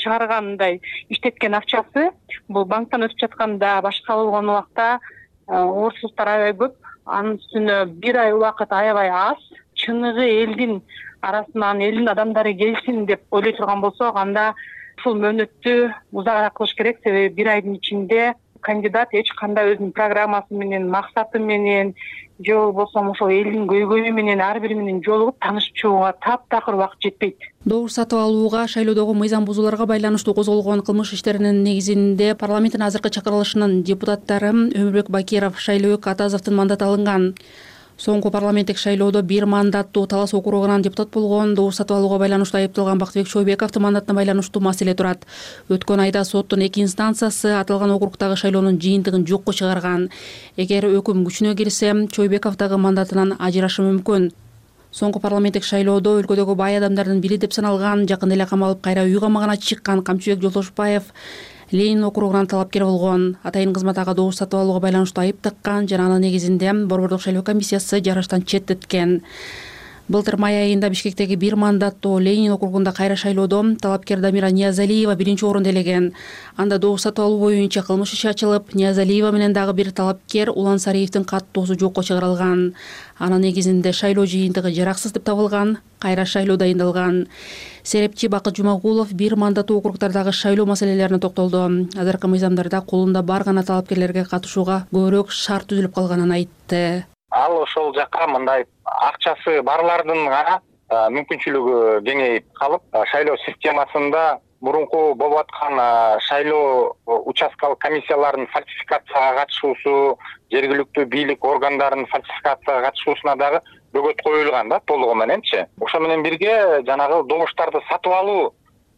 чыгарган мындай иштеткен акчасы бул банктан өтүп жатканда башка болгон убакта орусуздуктар аябай көп, анын үстүнө бир ай убакыт аябай аз. Чыныгы элдин арасынан элдин адамдары келсин деп ойлой турган болсок, анда ушул мөөнөттү узак кылыш керек. Себеби бир айдын ичинде кандидат эч кандай өзүнүн программасы менен, максаты менен же болбосо ошол элдин көйгөйү менен ар бири менен жолугуп таанышып чыгууга таптакыр убакыт жетпейт. Добуш сатып алууга, шайлоодогу мыйзам бузууларга байланыштуу козголгон кылмыш иштеринин негизинде парламенттин азыркы чакырылышынын депутаттары Өмүрбек Бакиров, Шайлообек Атазовдун мандаты алынган. Соңку парламенттик шайлоодо бир мандаттуу Талас округунан депутат болгон, добуш сатып алууга байланыштуу айыпталган Бактыбек Чойбековдун мандатына байланыштуу маселе турат. Өткөн айда соттун эки инстанциясы аталган округдагы шайлоонун жыйынтыгын жокко чыгарган. Эгер өкүм күчүнө кирсе, Чойбеков дагы мандатынан ажырашы мүмкүн. Соңку парламенттик шайлоодо өлкөдөгү бай адамдардын бири деп саналган, жакында эле камалып кайра үй камагына чыккан Камчыбек Жолтошбаев Ленин округунан талапкер болгон. Атайын кызмат ага добуш сатып алууга байланыштуу айып таккан жана анын негизинде Борбордук шайлоо комиссиясы жараштан четтеткен. Былтыр май айында Бишкектеги бир мандаттуу Ленин округунда кайра шайлоодо талапкер Дамира Ниязалиева биринчи орунду ээлеген. Анда добуш сатып алуу боюнча кылмыш иши ачылып, Ниязалиева менен дагы бир талапкер Улан Сариевдин каттоосу жокко чыгарылган. Анын негизинде шайлоо жыйынтыгы жараксыз деп табылган, кайра шайлоо дайындалган. Серепчи Бакыт Жумагулов бир мандаттуу округдардагы шайлоо маселелерине токтолду. Азыркы мыйзамдарда колунда бар гана талапкерлерге катышууга көбүрөөк шарт түзүлүп калганын айтты. Ал ошол жакка мындай акчасы барлардын гана мүмкүнчүлүгү кеңейип калып, шайлоо системасында мурунку болуп аткан шайлоо участкалык комиссияларынын фальсификацияга катышуусу, жергиликтүү бийлик органдарынын фальсификацияга катышуусуна дагы бөгөт коюлган да, толугу мененчи. Ошо менен бирге жанагы добуштарды сатып алуу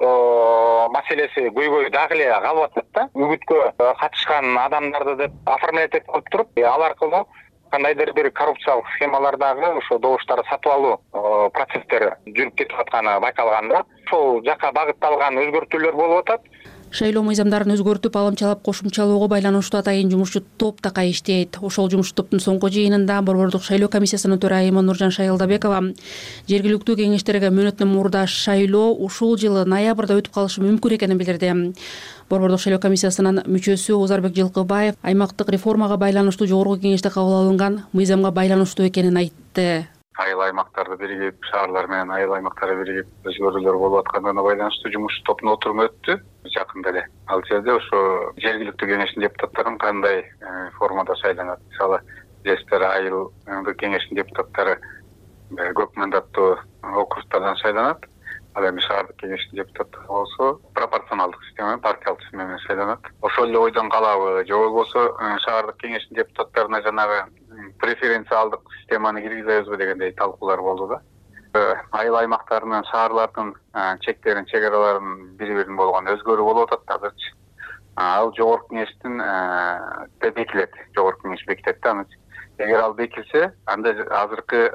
маселеси көйгөй дагы эле калып атат да. Үгүткө катышкан адамдарды деп оформлять кылып туруп, ал аркылуу кандайдыр бир коррупциялык схемалардагы ошо добуштарды сатып алуу процесстери жүрүп кетип атканы байкалган да. Ошол жакка багытталган өзгөртүүлөр болуп атат. Шайлоо мыйзамдарын өзгөртүп, алымчалап кошумчалоого байланыштуу атайын жумушчу топ така иштейт. Ошол жумуш топтун соңку жыйынында Борбордук шайлоо комиссиясынын төрайымы Нуржан Шайылдабекова жергиликтүү кеңештерге мөөнөттөн мурда шайлоо ушул жылы ноябрда өтүп калышы мүмкүн экенин билдирди. Борбордук шайлоо комиссиясынын мүчөсү Озарбек Жылкыбаев аймактык реформага байланыштуу жогорку кеңеште кабыл алынган мыйзамга байланыштуу экенин айтты. Айыл аймактарды биригип, шаарлар менен айыл аймактары биригип өзгөрүүлөр болуп атканына байланыштуу жумуш топтун отуруму өттү жакында эле. Ал жерде ошо жергиликтүү кеңештин депутаттарын кандай формада шайланат? Мисалы, жештер айылдык кеңештин депутаттары көп мандаттуу округтардан шайланат. Ал эми шаардык кеңештин депутаттары болсо пропорционалдык система, партиялык система менен шайланат. Ошол эле ойдон калабы, же болбосо шаардык кеңештин депутаттарына жанагы преференциалдык системаны киргизебизби дегендей талкуулар болду да. Айыл аймактарынын, шаарлардын чектерин, чек араларын бири-бирин болгон өзгөрүү болуп атат азырчы. Ал жогорку кеңештин бекилет, жогорку кеңеш бекитет да аны. Эгер ал бекилсе, анда азыркы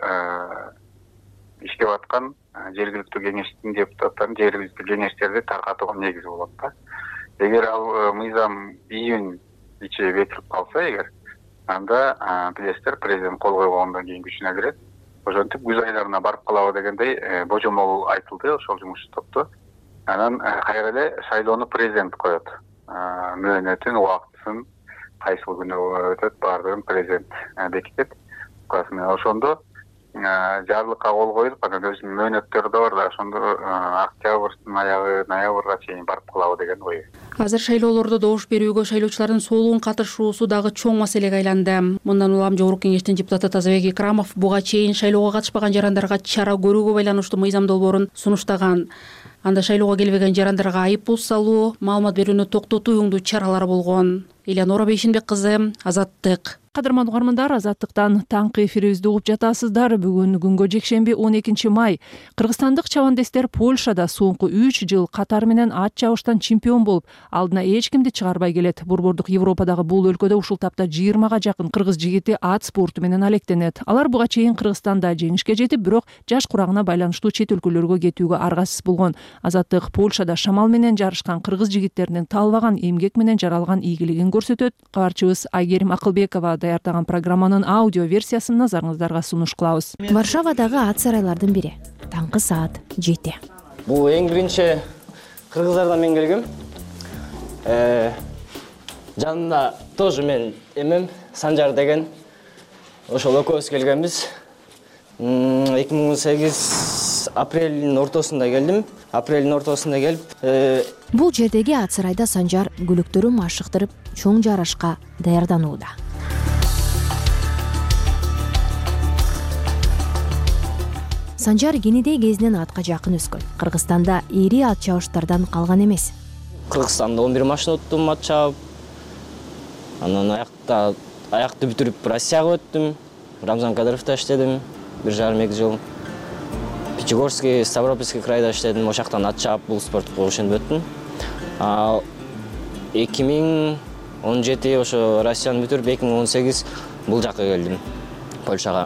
иштеп аткан жергиликтүү кеңештин депутаттарын жергиликтүү кеңештерди таркатууга негиз болот да. Эгер ал мыйзам июнь ичи бекилип калса, эгер анда билесиздер, президент кол койгондон кийин күчүнө кирет. Ошентип күз айларына барып калабы дегендей божомол айтылды ошол жумуш топто. Анан кайра эле шайлоону президент коет. Мөөнөтүн, убактысын, кайсыл күнү өтөт, баардыгын президент бекитет. Ошондо жарлыкка кол коюлуп, анан өзүнүн мөөнөттөрү да бар да, ошондо октябрдын аягы, ноябрга чейин барып калабы деген ой. Азыр шайлоолордо добуш берүүгө шайлоочулардын солуун катышуусу дагы чоң маселеге айланды. Мындан улам жогорку кеңештин депутаты Тазабек Икрамов буга чейин шайлоого катышпаган жарандарга чара көрүүгө байланыштуу мыйзам долбоорун сунуштаган. Анда шайлоого келбеген жарандарга айып пул салуу, маалымат берүүнү токтотуу өңдүү чаралары болгон. Элеонора Бейшенбек кызы, Азаттык. Кадырман угармандар, Азаттыктан таңкы эфирибизди угуп жатасыздар. Бүгүн күнгө жекшемби он экинчи май. Кыргызстандык чабандестер Польшада соңку үч жыл катары менен ат чабыштан чемпион болуп, алдына эч кимди чыгарбай келет. Борбордук Европадагы бул өлкөдө ушул тапта жыйырмага жакын кыргыз жигити ат спорту менен алектенет. Алар буга чейин Кыргызстанда жеңишке жетип, бирок жаш курагына байланыштуу чет өлкөлөргө кетүүгө аргасыз болгон. Азаттык Польшада шамал менен жарышкан кыргыз жигиттеринин талбаган эмгек менен жаралган ийгилигин көрсөтөт. Кабарчыбыз Айгерим Акылбекова даярдаган программанын аудио версиясын назарыңыздарга сунуш кылабыз. Варшавадагы ат сарайлардын бири. Таңкы саат жети. Бул эң биринчи Кыргыздардан мен келгем. Жанында тоже мен эмем Санжар деген. Ошол экөөбүз келгенбиз. эки миң он сегиз апрелдин ортосунда келдим. Апрелдин ортосунда келип, бул жердеги ат сарайда Санжар күлүктөрүн машыктырып, чоң жарышка даярданууда. Санжар кенедей кезинен атка жакын өскөн. Кыргызстанда ири ат чабыштардан калган эмес. Кыргызстанда он бир машина уттум ат чабып. Анан аякта аякты бүтүрүп Россияга өттүм. Рамзан Кадыровдо иштедим бир жарым эки жыл. Печегорский, Ставропольский крайда иштедим. Ошол жактан ат чабып бул спортко ошентип өттүм. эки миң он жети ошо Россияны бүтүрүп эки миң он сегиз бул жакка келдим, Польшага.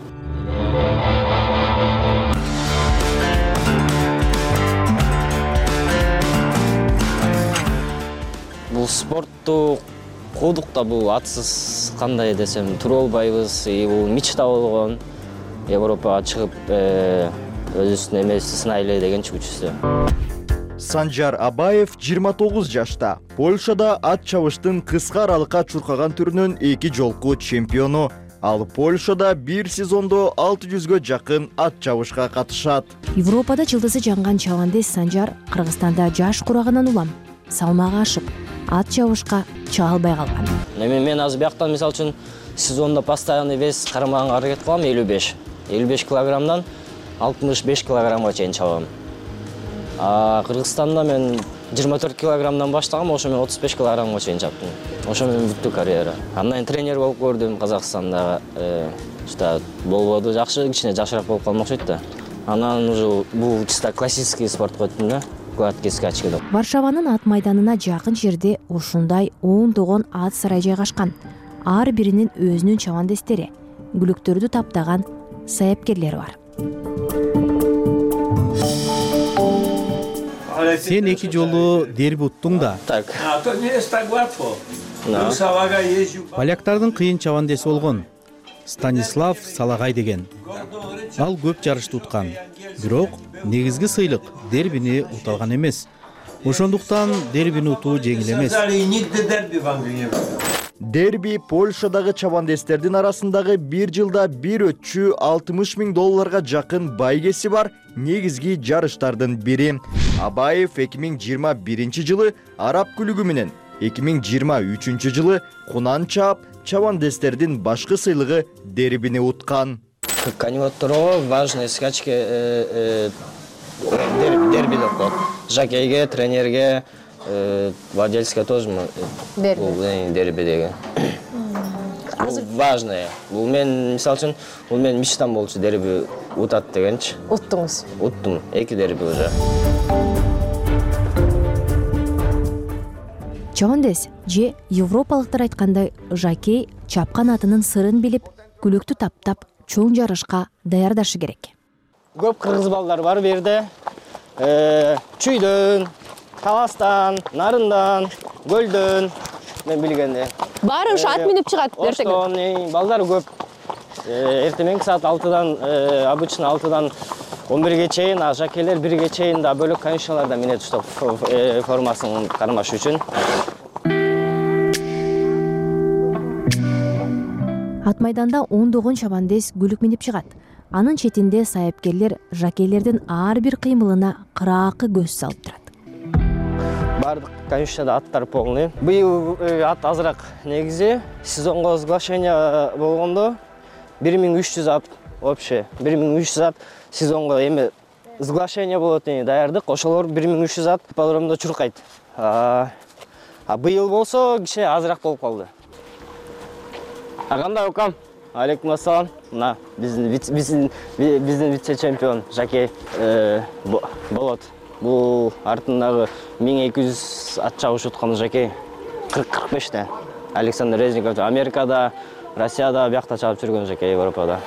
Бул спортту куудук да, бул атсыз кандай десем тура албайбыз. Бул мечта болгон. Европага чыгып өзүбүздүн эмебизди сынайлы деген чүгүчүсү. Санжар Абаев жыйырма тогуз жашта. Польшада ат чабыштын кыска аралыкка чуркаган түрүнүн эки жолку чемпиону. Ал Польшада бир сезондо алты жүзгө жакын ат чабышка катышат. Европада жылдызы жанган чабандес Санжар Кыргызстанда жаш курагынан улам, салмагы ашып, ат чабышка чыга албай калган. Эми мен азыр бияктан мисалы үчүн сезондо постоянный вес кармаганга аракет кылам, элүү беш. элүү беш килограммдан алтымыш беш килограммга чейин чабам. А Кыргызстанда мен жыйырма төрт килограммдан баштагам, ошо мен отуз беш килограммга чейин чаптым. Ошо менен бүттү карьера. Андан кийин тренер болуп көрдүм Казакстанда. Чыта болбоду, жакшы, кичине жашыраак болуп калмак окшойт да. Анан уже бул чисто классический спортко өттүм да. Гладкий скачки деп. Варшаванын ат майданына жакын жерде ушундай ондогон ат сарай жайгашкан. Ар биринин өзүнүн чабандестери, күлүктөрдү таптаган саяпкерлер бар. Сен эки жолу дерби уттуң да. Так. Поляктардын кыйын чабандеси болгон Станислав Салагай деген. Ал көп жарышты уткан. Бирок негизги сыйлык дербини ута алган эмес. Ошондуктан дербини утуу жеңил эмес. Дерби Польшадагы чабандестердин арасындагы бир жылда бир өтчү алтымыш миң долларга жакын байгеси бар негизги жарыштардын бири. Абаев эки миң жыйырма биринчи жылы араб күлүгү менен, эки миң жыйырма үчүнчү жылы кунан чаап, чабандестердин башкы сыйлыгы дербини уткан. Канилотторго важный скачки дерби деп коет. Жакейге, тренерге, владельцке тоже дерби деген. Бул важный. Бул мен мисалы үчүн, бул мен мечтам болчу дерби утат дегенчи. Уттуңуз? Уттум, эки дерби уже. Чабандес же европалыктар айткандай жакей чапкан атынын сырын билип, күлүктү таптап, чоң жарышка даярдашы керек. Көп кыргыз балдар бар бу жерде. Чүйдөн, таластан, нарындан, көлдөн, мен билгенде. Баары ушу ат минип чыгат эртең. Оштон балдар көп. Эртең саат алтыдан, обычно алтыдан он бирге чейин, а жакейлер бирге чейин да бөлөк конюшналарда минет уштап формасын кармаш үчүн. Ат майданда ондогон чабандес күлүк минип чыгат. Анын четинде саяпкерлер жакейлердин ар бир кыймылына кыраакы көз салып турат. Бардык конюшнада аттар полный. Быйыл ат азыраак негизи. Сезонго соглашение болгондо бир миң үч жүз ат вообще. бир миң үч жүз ат сезонго эми соглашение болот дейм, даярдык. Ошолор бир миң үч жүз ат ипподромдо чуркайт. А быйыл болсо кичине азыраак болуп калды. А кандай окам? Алейкум ассалам. Мына биздин биздин биздин вице-чемпион жакей болот. Бул артындагы миң эки жүз ат чабыш уткан жакей кырк кырк беште. Александр Резников Америкада, Россияда, биякта чабып жүргөн жакей Европада.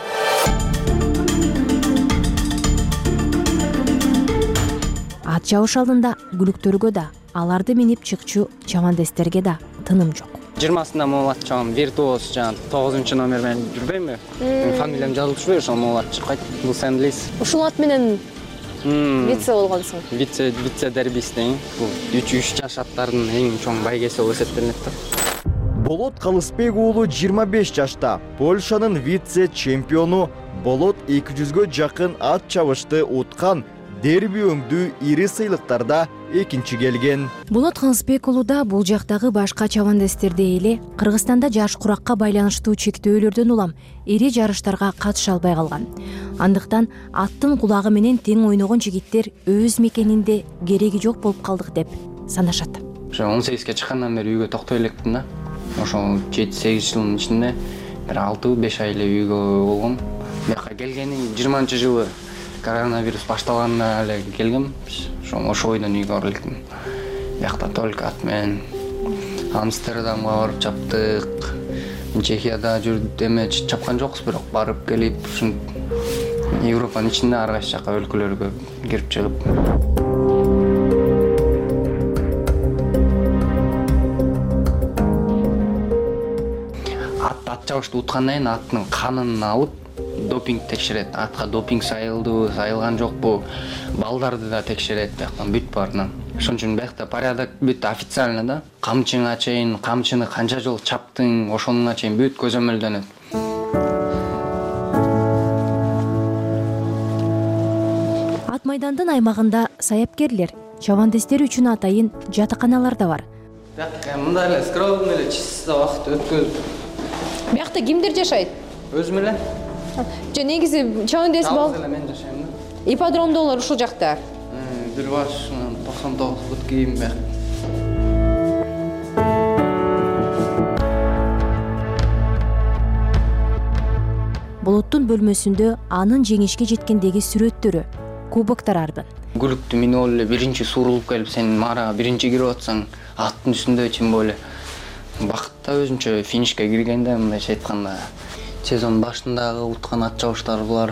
Ат чабыш алдында күлүктөргө да, аларды минип чыкчу чабандестерге да тыным жок. жыйырмасында могул ат чабам, виртуоз жана тогузунчу номер менен жүрбөймүн. Менин фамилиям жазылып жүрбөйт, ошол могул ат чыкпайт. Бул сен билесиз. Ушул ат менен вице болгонсуң. Вице вице дербистен бул үч үч жаш аттардын эң чоң байгеси болуп эсептелинет да. Болот Калысбек уулу жыйырма беш жашта, Польшанын вице чемпиону. Болот эки жүзгө жакын ат чабышты уткан, дерби өңдүү ири сыйлыктарда экинчи келген. Болот Калысбек уулу да бул жактагы башка чабандестердей эле Кыргызстанда жаш куракка байланыштуу чектөөлөрдөн улам ири жарыштарга катыша албай калган. Андыктан аттын кулагы менен тең ойногон жигиттер өз мекенинде кереги жок болуп калдык деп санашат. Ошо он сегизге чыккандан бери үйгө токтой элекмин да. Ошол жети сегиз жылдын ичинде бир алты беш ай эле үйгө болгом. Бияка келгени жыйырманчы жылы коронавирус башталганда эле келгем. Ошо ошо бойдон үйгө барып биякта только ат менен Амстердамга барып чаптык. Чехияда жүрүп эме чапкан жокпуз, бирок барып келип ушун Европанын ичинде ар кайсы жака өлкөлөргө кирип чыгып. Ат ат чабышты уткандан кийин аттын канын алып допинг текшерет. Атка допинг сайылдыбы, сайылган жокпу, балдарды да текшерет бияктан бүт баарынан. Ошон үчүн биякта порядок бүт официально да. Камчыңа чейин, камчыны канча жолу чаптың, ошонуна чейин бүт көзөмөлдөнөт. Ат майдандын аймагында саяпкерлер, чабандестер үчүн атайын жатаканалар да бар. Бияка мындай эле скромный эле чисто убакыт өткөзүп. Биякта кимдер жашайт? Өзүм эле. Же негизи чабандес бол? Жалгыз эле мен жашайм да. Ипподромдогулар ушул жакта. Бир баш токсон тогуз бут кийим бияк. Болоттун бөлмөсүндө анын жеңишке жеткендеги сүрөттөрү, кубоктор ардын. Гүлүктү минип алып эле биринчи сурулуп келип, сен мара биринчи кирип атсаң, аттын үстүндө чим эле бакытта өзүнчө финишке киргенде, мындайча айтканда, сезон башындагы уткан ат чабыштар булар.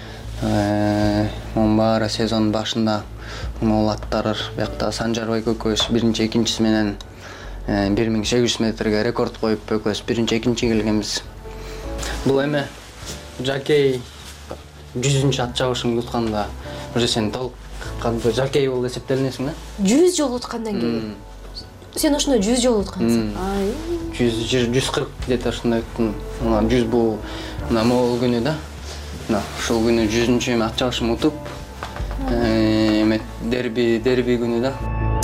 Мун баары сезон башында могул аттар, биякта Санжарбай көкөс биринчи, экинчиси менен бир миң сегиз жүз метрге рекорд коюп, көкөс биринчи, экинчи келгенбиз. Бул эме жакей жүзүнчү ат чабышыңды утканда, уже сен толук кантип жакей болуп эсептелинесиң да. жүз жолу уткандан кийин. Сен ошондо жүз жолу уткансың. жүз жүз кырк где-то ушундай уттум. Мына жүз бул мына могул күнү да. Мына ушул күнү жүзүнчү ат чабышым утуп, эме дерби дерби күнү да.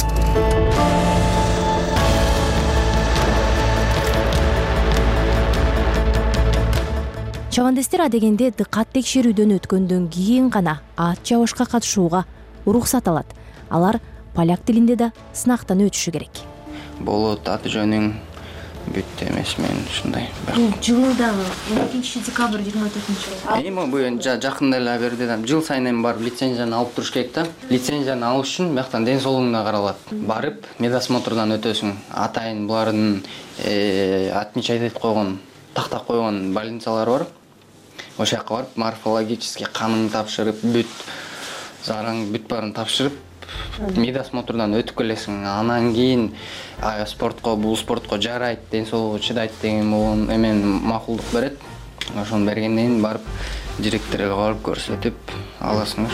Чабандестер адегенде дыккат текшерүүдөн өткөндөн кийин гана ат чабышка катышууга уруксат алат. Алар поляк тилинде да сынактан өтүшү керек. Болот аты жөнүң бүт эмес мен ушундай. Бул жылдагы он экинчи декабрь жыйырма төртүнчү жыл. Эми бу жакында эле берди да. Жыл сайын эми барып лицензияны алып туруш керек да. Лицензияны алыш үчүн бияктан ден соолугуңда каралат. Барып медосмотрдан өтөсүң. Атайын булардын отмечать этип койгон, тактап койгон больницалар бар. Ошол жака барып морфологический канын тапшырып, бүт зараң бүт баарын тапшырып, медосмотрдан өтүп келесиң. Анан кийин спортко, бул спортко жарайт, ден соолугу чыдайт деген болгон эмен макулдук берет. Ошону бергенден кийин барып директорго барып көрсөтүп аласың.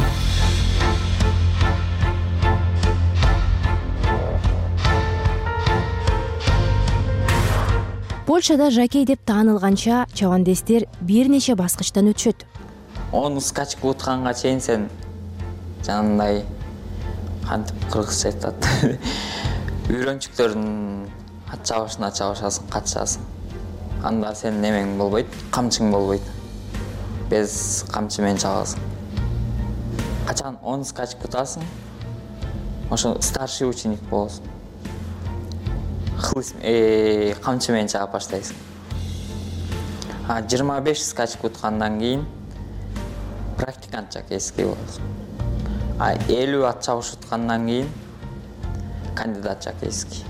Польшада жакей деп таанылганча чабандестер бир нече баскычтан өтүшөт. он скачка утканга чейин сен жанагындай кантип кыргызча айтат, үйрөнчүктөрдүн ат чабышына чабышасың, катышасың. Анда сен немең болбойт, камчың болбойт. Без камчы менен чабасың. Качан он скачка утасың, ошо старший ученик болосуң. Камчы менен чаап баштайсың. А жыйырма беш скачка уткандан кийин практикант жакейский болосуң. А элүү ат чабыш уткандан кийин кандидат жакейский.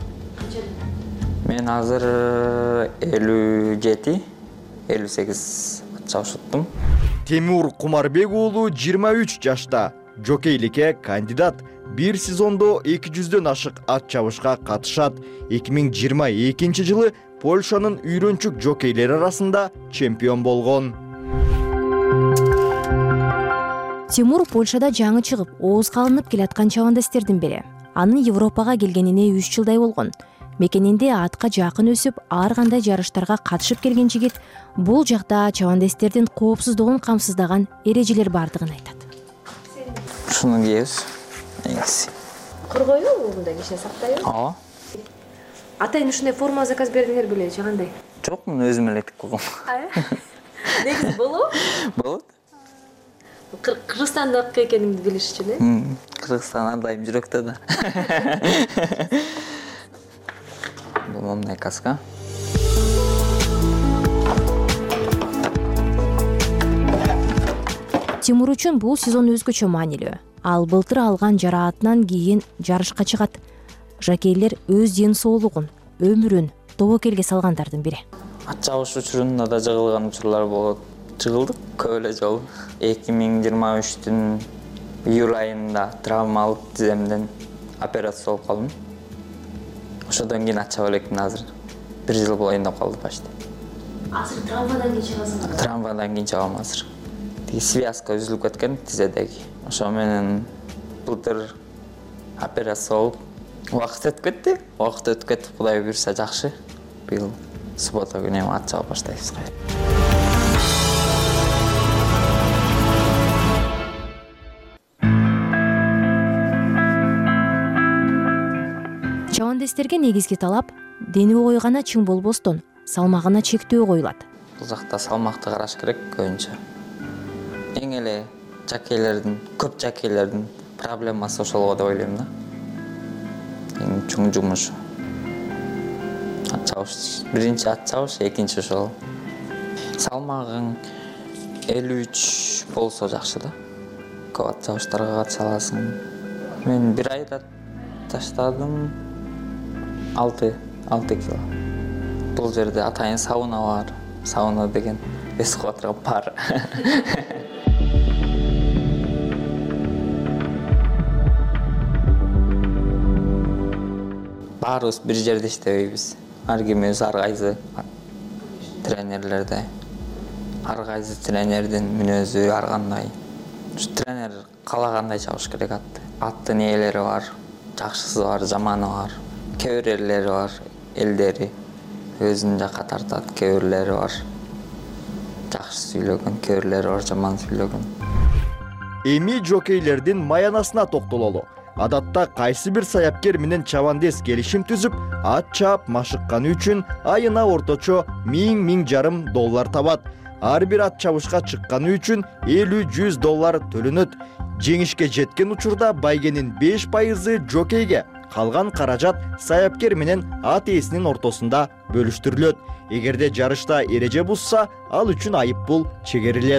Мен азыр элүү жети, элүү сегиз ат чабыш уттум. Темур Кумарбек уулу жыйырма үч жашта, жокейликке кандидат. Бир сезондо эки жүздөн ашык ат чабышка катышат. эки миң жыйырма экинчи жылы Польшанын үйрөнчүк жокейлери арасында чемпион болгон. Тимур Польшада жаңы чыгып, оозга алынып келаткан чабандестердин бири. Анын Европага келгенине үч жылдай болгон. Мекенинде атка жакын өсүп, ар кандай жарыштарга катышып келген жигит бул жакта чабандестердин коопсуздугун камсыздаган эрежелер бардыгын айтат. Ушуну кийебиз. Негизи. Кыргойбу мындай кичине сактайбы? Ооба. Атайын ушундай форма заказ бердиңер беле, же кандай? Жок, муну өзүм эле тик кылгам. Негизи болобу? Болот. Кыргызстандык экениңди билиш үчүн, э? Кыргызстан ар дайым жүрөктө да. Бул момундай каска. Тимур үчүн бул сезон өзгөчө маанилүү. Ал былтыр алган жараатынан кийин жарышка чыгат. Жакейлер өз ден соолугун, өмүрүн тобокелге салгандардын бири. Ат чабыш учурунда да жыгылган учурлар болот. Жыгылдык көп эле жолу. эки миң жыйырма үчтүн июль айында травма алып тиземден операция болуп калдым. Ошодон кийин ат чаба элекмин азыр. Бир жыл боюндап калды почти. Азыр травмадан кийин чабасың? Травмадан кийин чабам азыр. Тиги связка үзүлүп кеткен тизедеги. Ошо менен былтыр операция болуп убакыт өтүп кетти. Убакыт өтүп кетип, Кудай буйруса жакшы. Быйыл суббота күнү эми ат чаба баштайбыз. Чабандестерге негизги талап денебой гана чың болбостон, салмагына чектөө коюлат. Бул жакта салмакты караш керек көбүнчө. Эң эле жакейлердин, көп жакейлердин проблемасы ошол деп ойлойм да. Эң чоң жумушу. Ат чабыш, биринчи ат чабыш, экинчи ошол. Салмагың элүү үч болсо жакшы да. Көп ат чабыштарга катыша аласың. Мен бир айда таштадым алты кило. Бул жерде атайын сауна бар. Сауна деген эс кылып пар. Баарыбыз бир жерде иштебейбиз. Ар ким өз ар кайсы тренерлерде. Ар кайсы тренердин мүнөзү ар кандай. Тренер каалагандай чабыш керек атты. Аттын ээлери бар, жакшысы бар, жаманы бар. Кээ бир элдери бар, элдери өзүн жакка тартат, кээ бирлери бар. Жакшы сүйлөгөн, кээ бирлери бар, жаман сүйлөгөн. Эми жокейлердин маянасына токтололу. Адатта кайсы бир саяпкер менен чабандес келишим түзүп, ат чаап машыкканы үчүн айына орточо миң миң жарым доллар табат. Ар бир ат чабышка чыкканы үчүн элүү жүз доллар төлөнөт. Жеңишке жеткен учурда байгенин беш пайызы жокейге, калган каражат саяпкер менен ат ээсинин ортосунда бөлүштүрүлөт. Эгерде жарышта эреже бузса, ал үчүн айып бул чегерилет.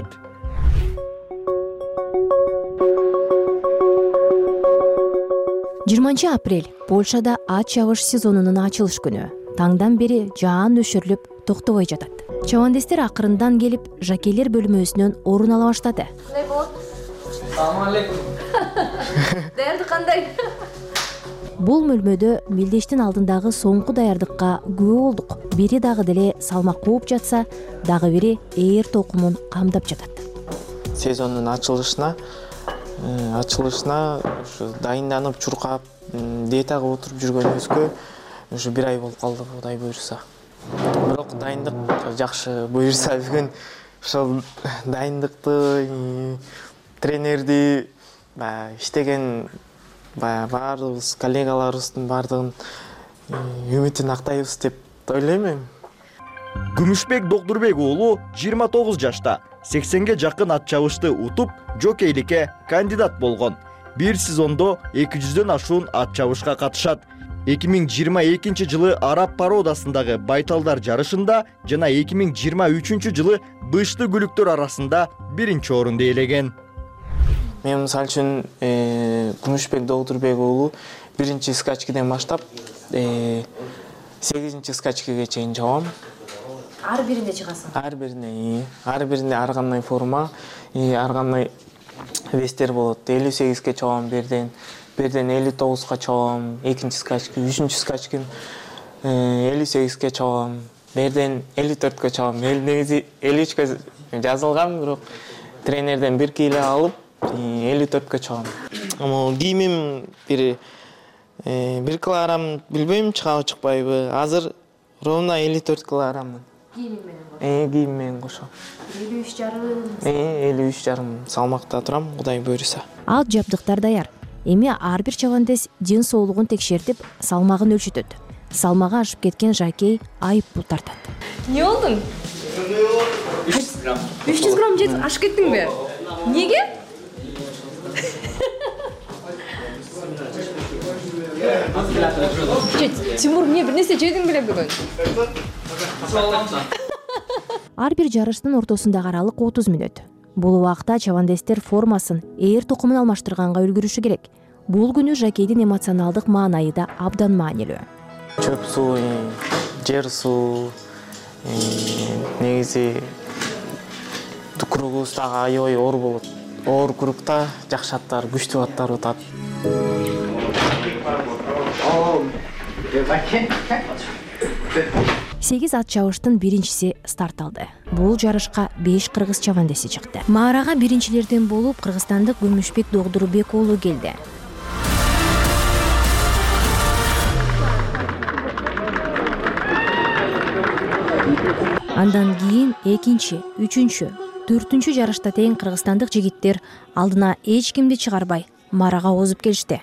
жыйырманчы апрель Польшада ат чабыш сезонунун ачылыш күнү. Таңдан бери жаан өшүрүлүп токтобой жатат. Чабандестер акырындан келип, жакейлер бөлмөсүнөн орун ала баштады. Кандай болот? Assalomu alaykum. Даярдык кандай? Бул мөлмөдө мелдештин алдындагы соңку даярдыкка күбө болдук. Бири дагы деле салмак кууп жатса, дагы бири ээр токумун камдап жатат. Сезондун ачылышына ачылышына ушу дайынданып, чуркап, диетага отуруп жүргөнүбүзгө ушу бир ай болуп калды, Кудай буйруса. Бирок дайындык жакшы буйруса бүгүн ошол дайындыкты, тренерди, иштеген баарыбыз коллегаларыбыздын баардыгын үмүтүн актайбыз деп ойлойм эми. Күмүшбек Доктурбек уулу жыйырма тогуз жашта, сексенге жакын ат чабышты утуп, жокейликке кандидат болгон. Бир сезондо эки жүздөн ашуун ат чабышка катышат. эки миң жыйырма экинчи жылы Араб пародасындагы байталдар жарышында жана эки миң жыйырма үчүнчү жылы бышты күлүктөр арасында биринчи орунду ээлеген. Мен мисалы үчүн Күмүшбек Доктурбек уулу биринчи скачкиден баштап сегизинчи скачкиге чейин чабам. Ар биринде чыгасың? Ар биринде, ар биринде ар кандай форма, ар кандай вестер болот. элүү сегизге чабам бирден, бирден элүү тогузга чабам, экинчи скачки, үчүнчү скачкин элүү сегизге чабам, бирден элүү төрткө чабам. Негизи элүү үчкө жазылган, бирок тренерден бир кило алып, элүү төрткө чыгам. Ама кийимим бир бир килограмм билбейм чыгабы чыкпайбы. Азыр ровно элүү төрт килограммын. Кийимиң менен кошо. Э, кийим менен кошо. элүү үч жарым. Э, элүү үч жарым салмакта турам, Кудай буйруса. Ал жабдыктар даяр. Эми ар бир чабандес ден соолугун текшертип, салмагын өлчүтөт. Салмагы ашып кеткен жакей айыппул тартат. Эмне болдуң? үч жүз грамм. үч жүз грамм жетип ашып кеттиңби? Неге? Тимур, эмне бир нерсе жедиң беле бүгүн? Ар бир жарыштын ортосундагы аралык отуз мүнөт. Бул убакта чабандестер формасын ээр токумун алмаштырганга үлгүрүшү керек. Бул күнү жакейдин эмоционалдык маанайы да абдан маанилүү. Чөп суу, жер суу, негизи куругубуз дагы аябай оор болот. Оор курукта жакшы аттар, күчтүү аттар утат. сегиз ат чабыштын биринчиси старт алды. Бул жарышка беш кыргыз чабандеси чыкты. Маарага биринчилерден болуп кыргызстандык Күмүшбек Догдурбек уулу келди. Андан кийин экинчи, үчүнчү, төртүнчү жарышта тең кыргызстандык жигиттер алдына эч кимди чыгарбай маарага озуп келишти.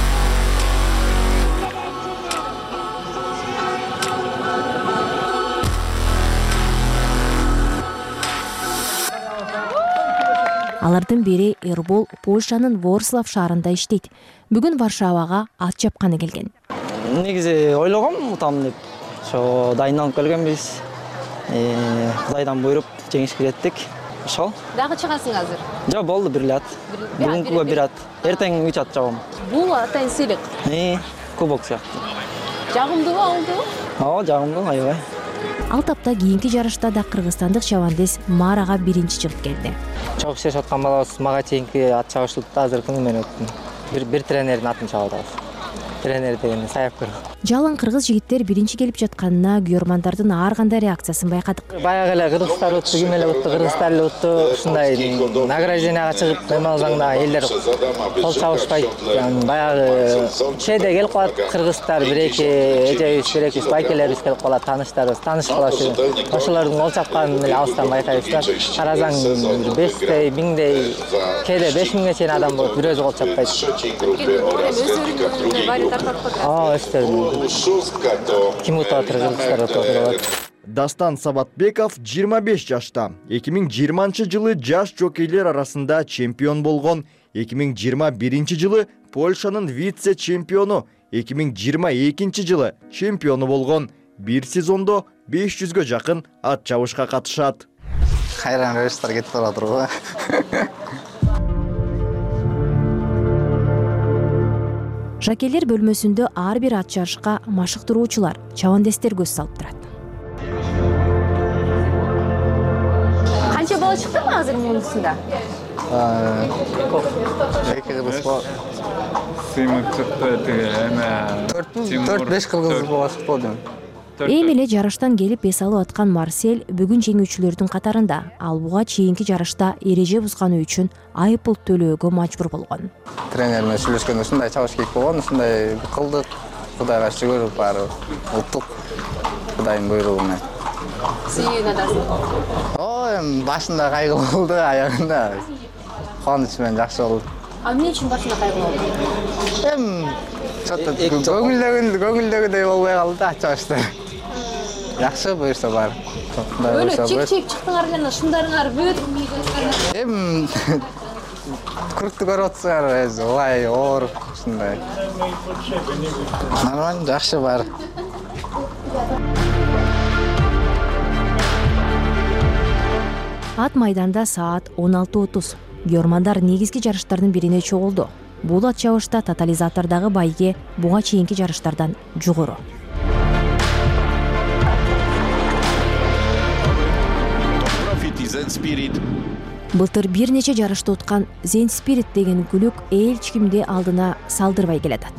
Алардын бири Эрбол Польшанын Ворслав шаарында иштейт. Бүгүн Варшавага ат чапканы келген. Негизи ойлогом утам деп. Ошо дайындалып келгенбиз. Кудайдан буйруп жеңишке жеттик. Ошол. Дагы чыгасың азыр? Жок, болду бир ат. Бүгүнкүгө бир ат. Эртең үч ат чабам. Бул атайын сыйлык. Э, кубок сыяктуу. Жагымдуу болду? Ооба, жагымдуу, аябай. Ал тапта кийинки жарышта да кыргызстандык чабандес маарага биринчи чыгып келди. Чогуу иштешип аткан балабыз мага чейинки ат чабыштыкта азыр күнү менен өттүм. Бир бир тренердин атын чабып атабыз. Тренер деген саяп көрүп. Жалаң кыргыз жигиттер биринчи келип жатканына күйөрмандардын ар кандай реакциясын байкадык. Баягы эле кыргыздар утту, ким эле утту, кыргыздар эле утту. Ушундай награжденияга чыгып мемалзаңда элдер кол чабышпайт. Баягы чейде келип калат кыргыздар бир-эки, эжебиз, бир-эки байкелерибиз келип калат, тааныштарыбыз, таанышып калат. Ошолордун кол чапканын эле алыстан байкайбыз да. Карасаң бештей, миңдей, кээде беш миңге чейин адам болот, бир өзү кол чаппайт. Aa, Kim utatır? Дастан Сабатбеков жыйырма беш жашта. эки миң жыйырманчы жылы жаш жокейлер арасында чемпион болгон. эки миң жыйырма биринчи жылы Польшанын вице-чемпиону, эки миң жыйырма экинчи жылы чемпиону болгон. Бир сезондо беш жүзгө жакын ат чабышка катышат. Кайран кыргыздар кетип баратыр го. Жакейлер бөлмөсүндө ар бир ат жарышка машыктыруучулар, чабандестер көз салып турат. Канча бала чыктымы азыр мундусунда? эки кыргыз бала. Сыймык чыкты тиги эме. төрт беш кыргыз бала чыкты. Эми эле жарыштан келип эс алып аткан Марсель бүгүн жеңүүчүлөрдүн катарында. Ал буга чейинки жарышта эреже бузганы үчүн айыппул төлөөгө мажбур болгон. Тренер менен сүйлөшкөндө ушундай чабыш керек болгон, ушундай кылдык. Кудайга шүгүр баары улуттук Кудайдын буйругу менен. Сүйүн атасың. Ой, эми башында кайгы болду, аягында кубаныч менен жакшы болду. А эмне үчүн башында кайгы болду? Эми көңүлдөгү көңүлдөгүдөй болбой калды да чабышта. Жакшы буюрса бар. Өлө чек-чек чыктыңар эле, шундарыңар бүт. Эми күрүктү көрүп атсыңар, ой, оор ушундай. Нормально, жакшы бар. Ат майданда саат он алты отуз. Күйөрмандар негизги жарыштардын бирине чогулду. Бул ат чабышта тотализатордагы байге буга чейинки жарыштардан жогору. Былтыр бир нече жарышты уткан Zen Spirit деген күлүк эч кимди алдына салдырбай келатат.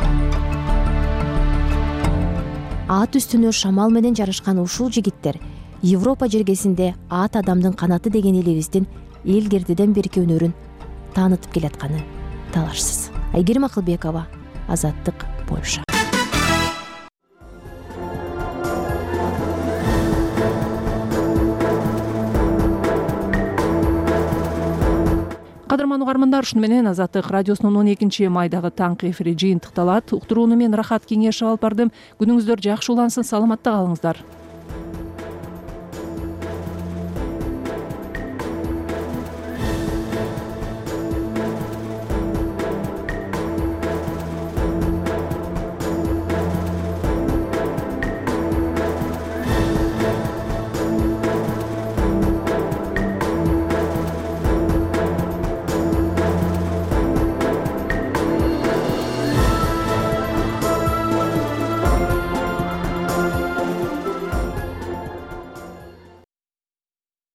Ат үстүнө шамал менен жарышкан ушул жигиттер Европа жергесинде ат адамдын канаты деген элибиздин элгердиден берки өнөрүн таанытып келатканы талашсыз. Айгерим Акылбекова, Азаттык, Польша. Кадырман угармандар, ушуну менен Азаттык радиосунун он экинчи майдагы таңкы эфири жыйынтыкталат. Уктурууну мен Рахат Кеңешев алып бардым. Күнүңүздөр жакшы улансын, саламатта калыңыздар.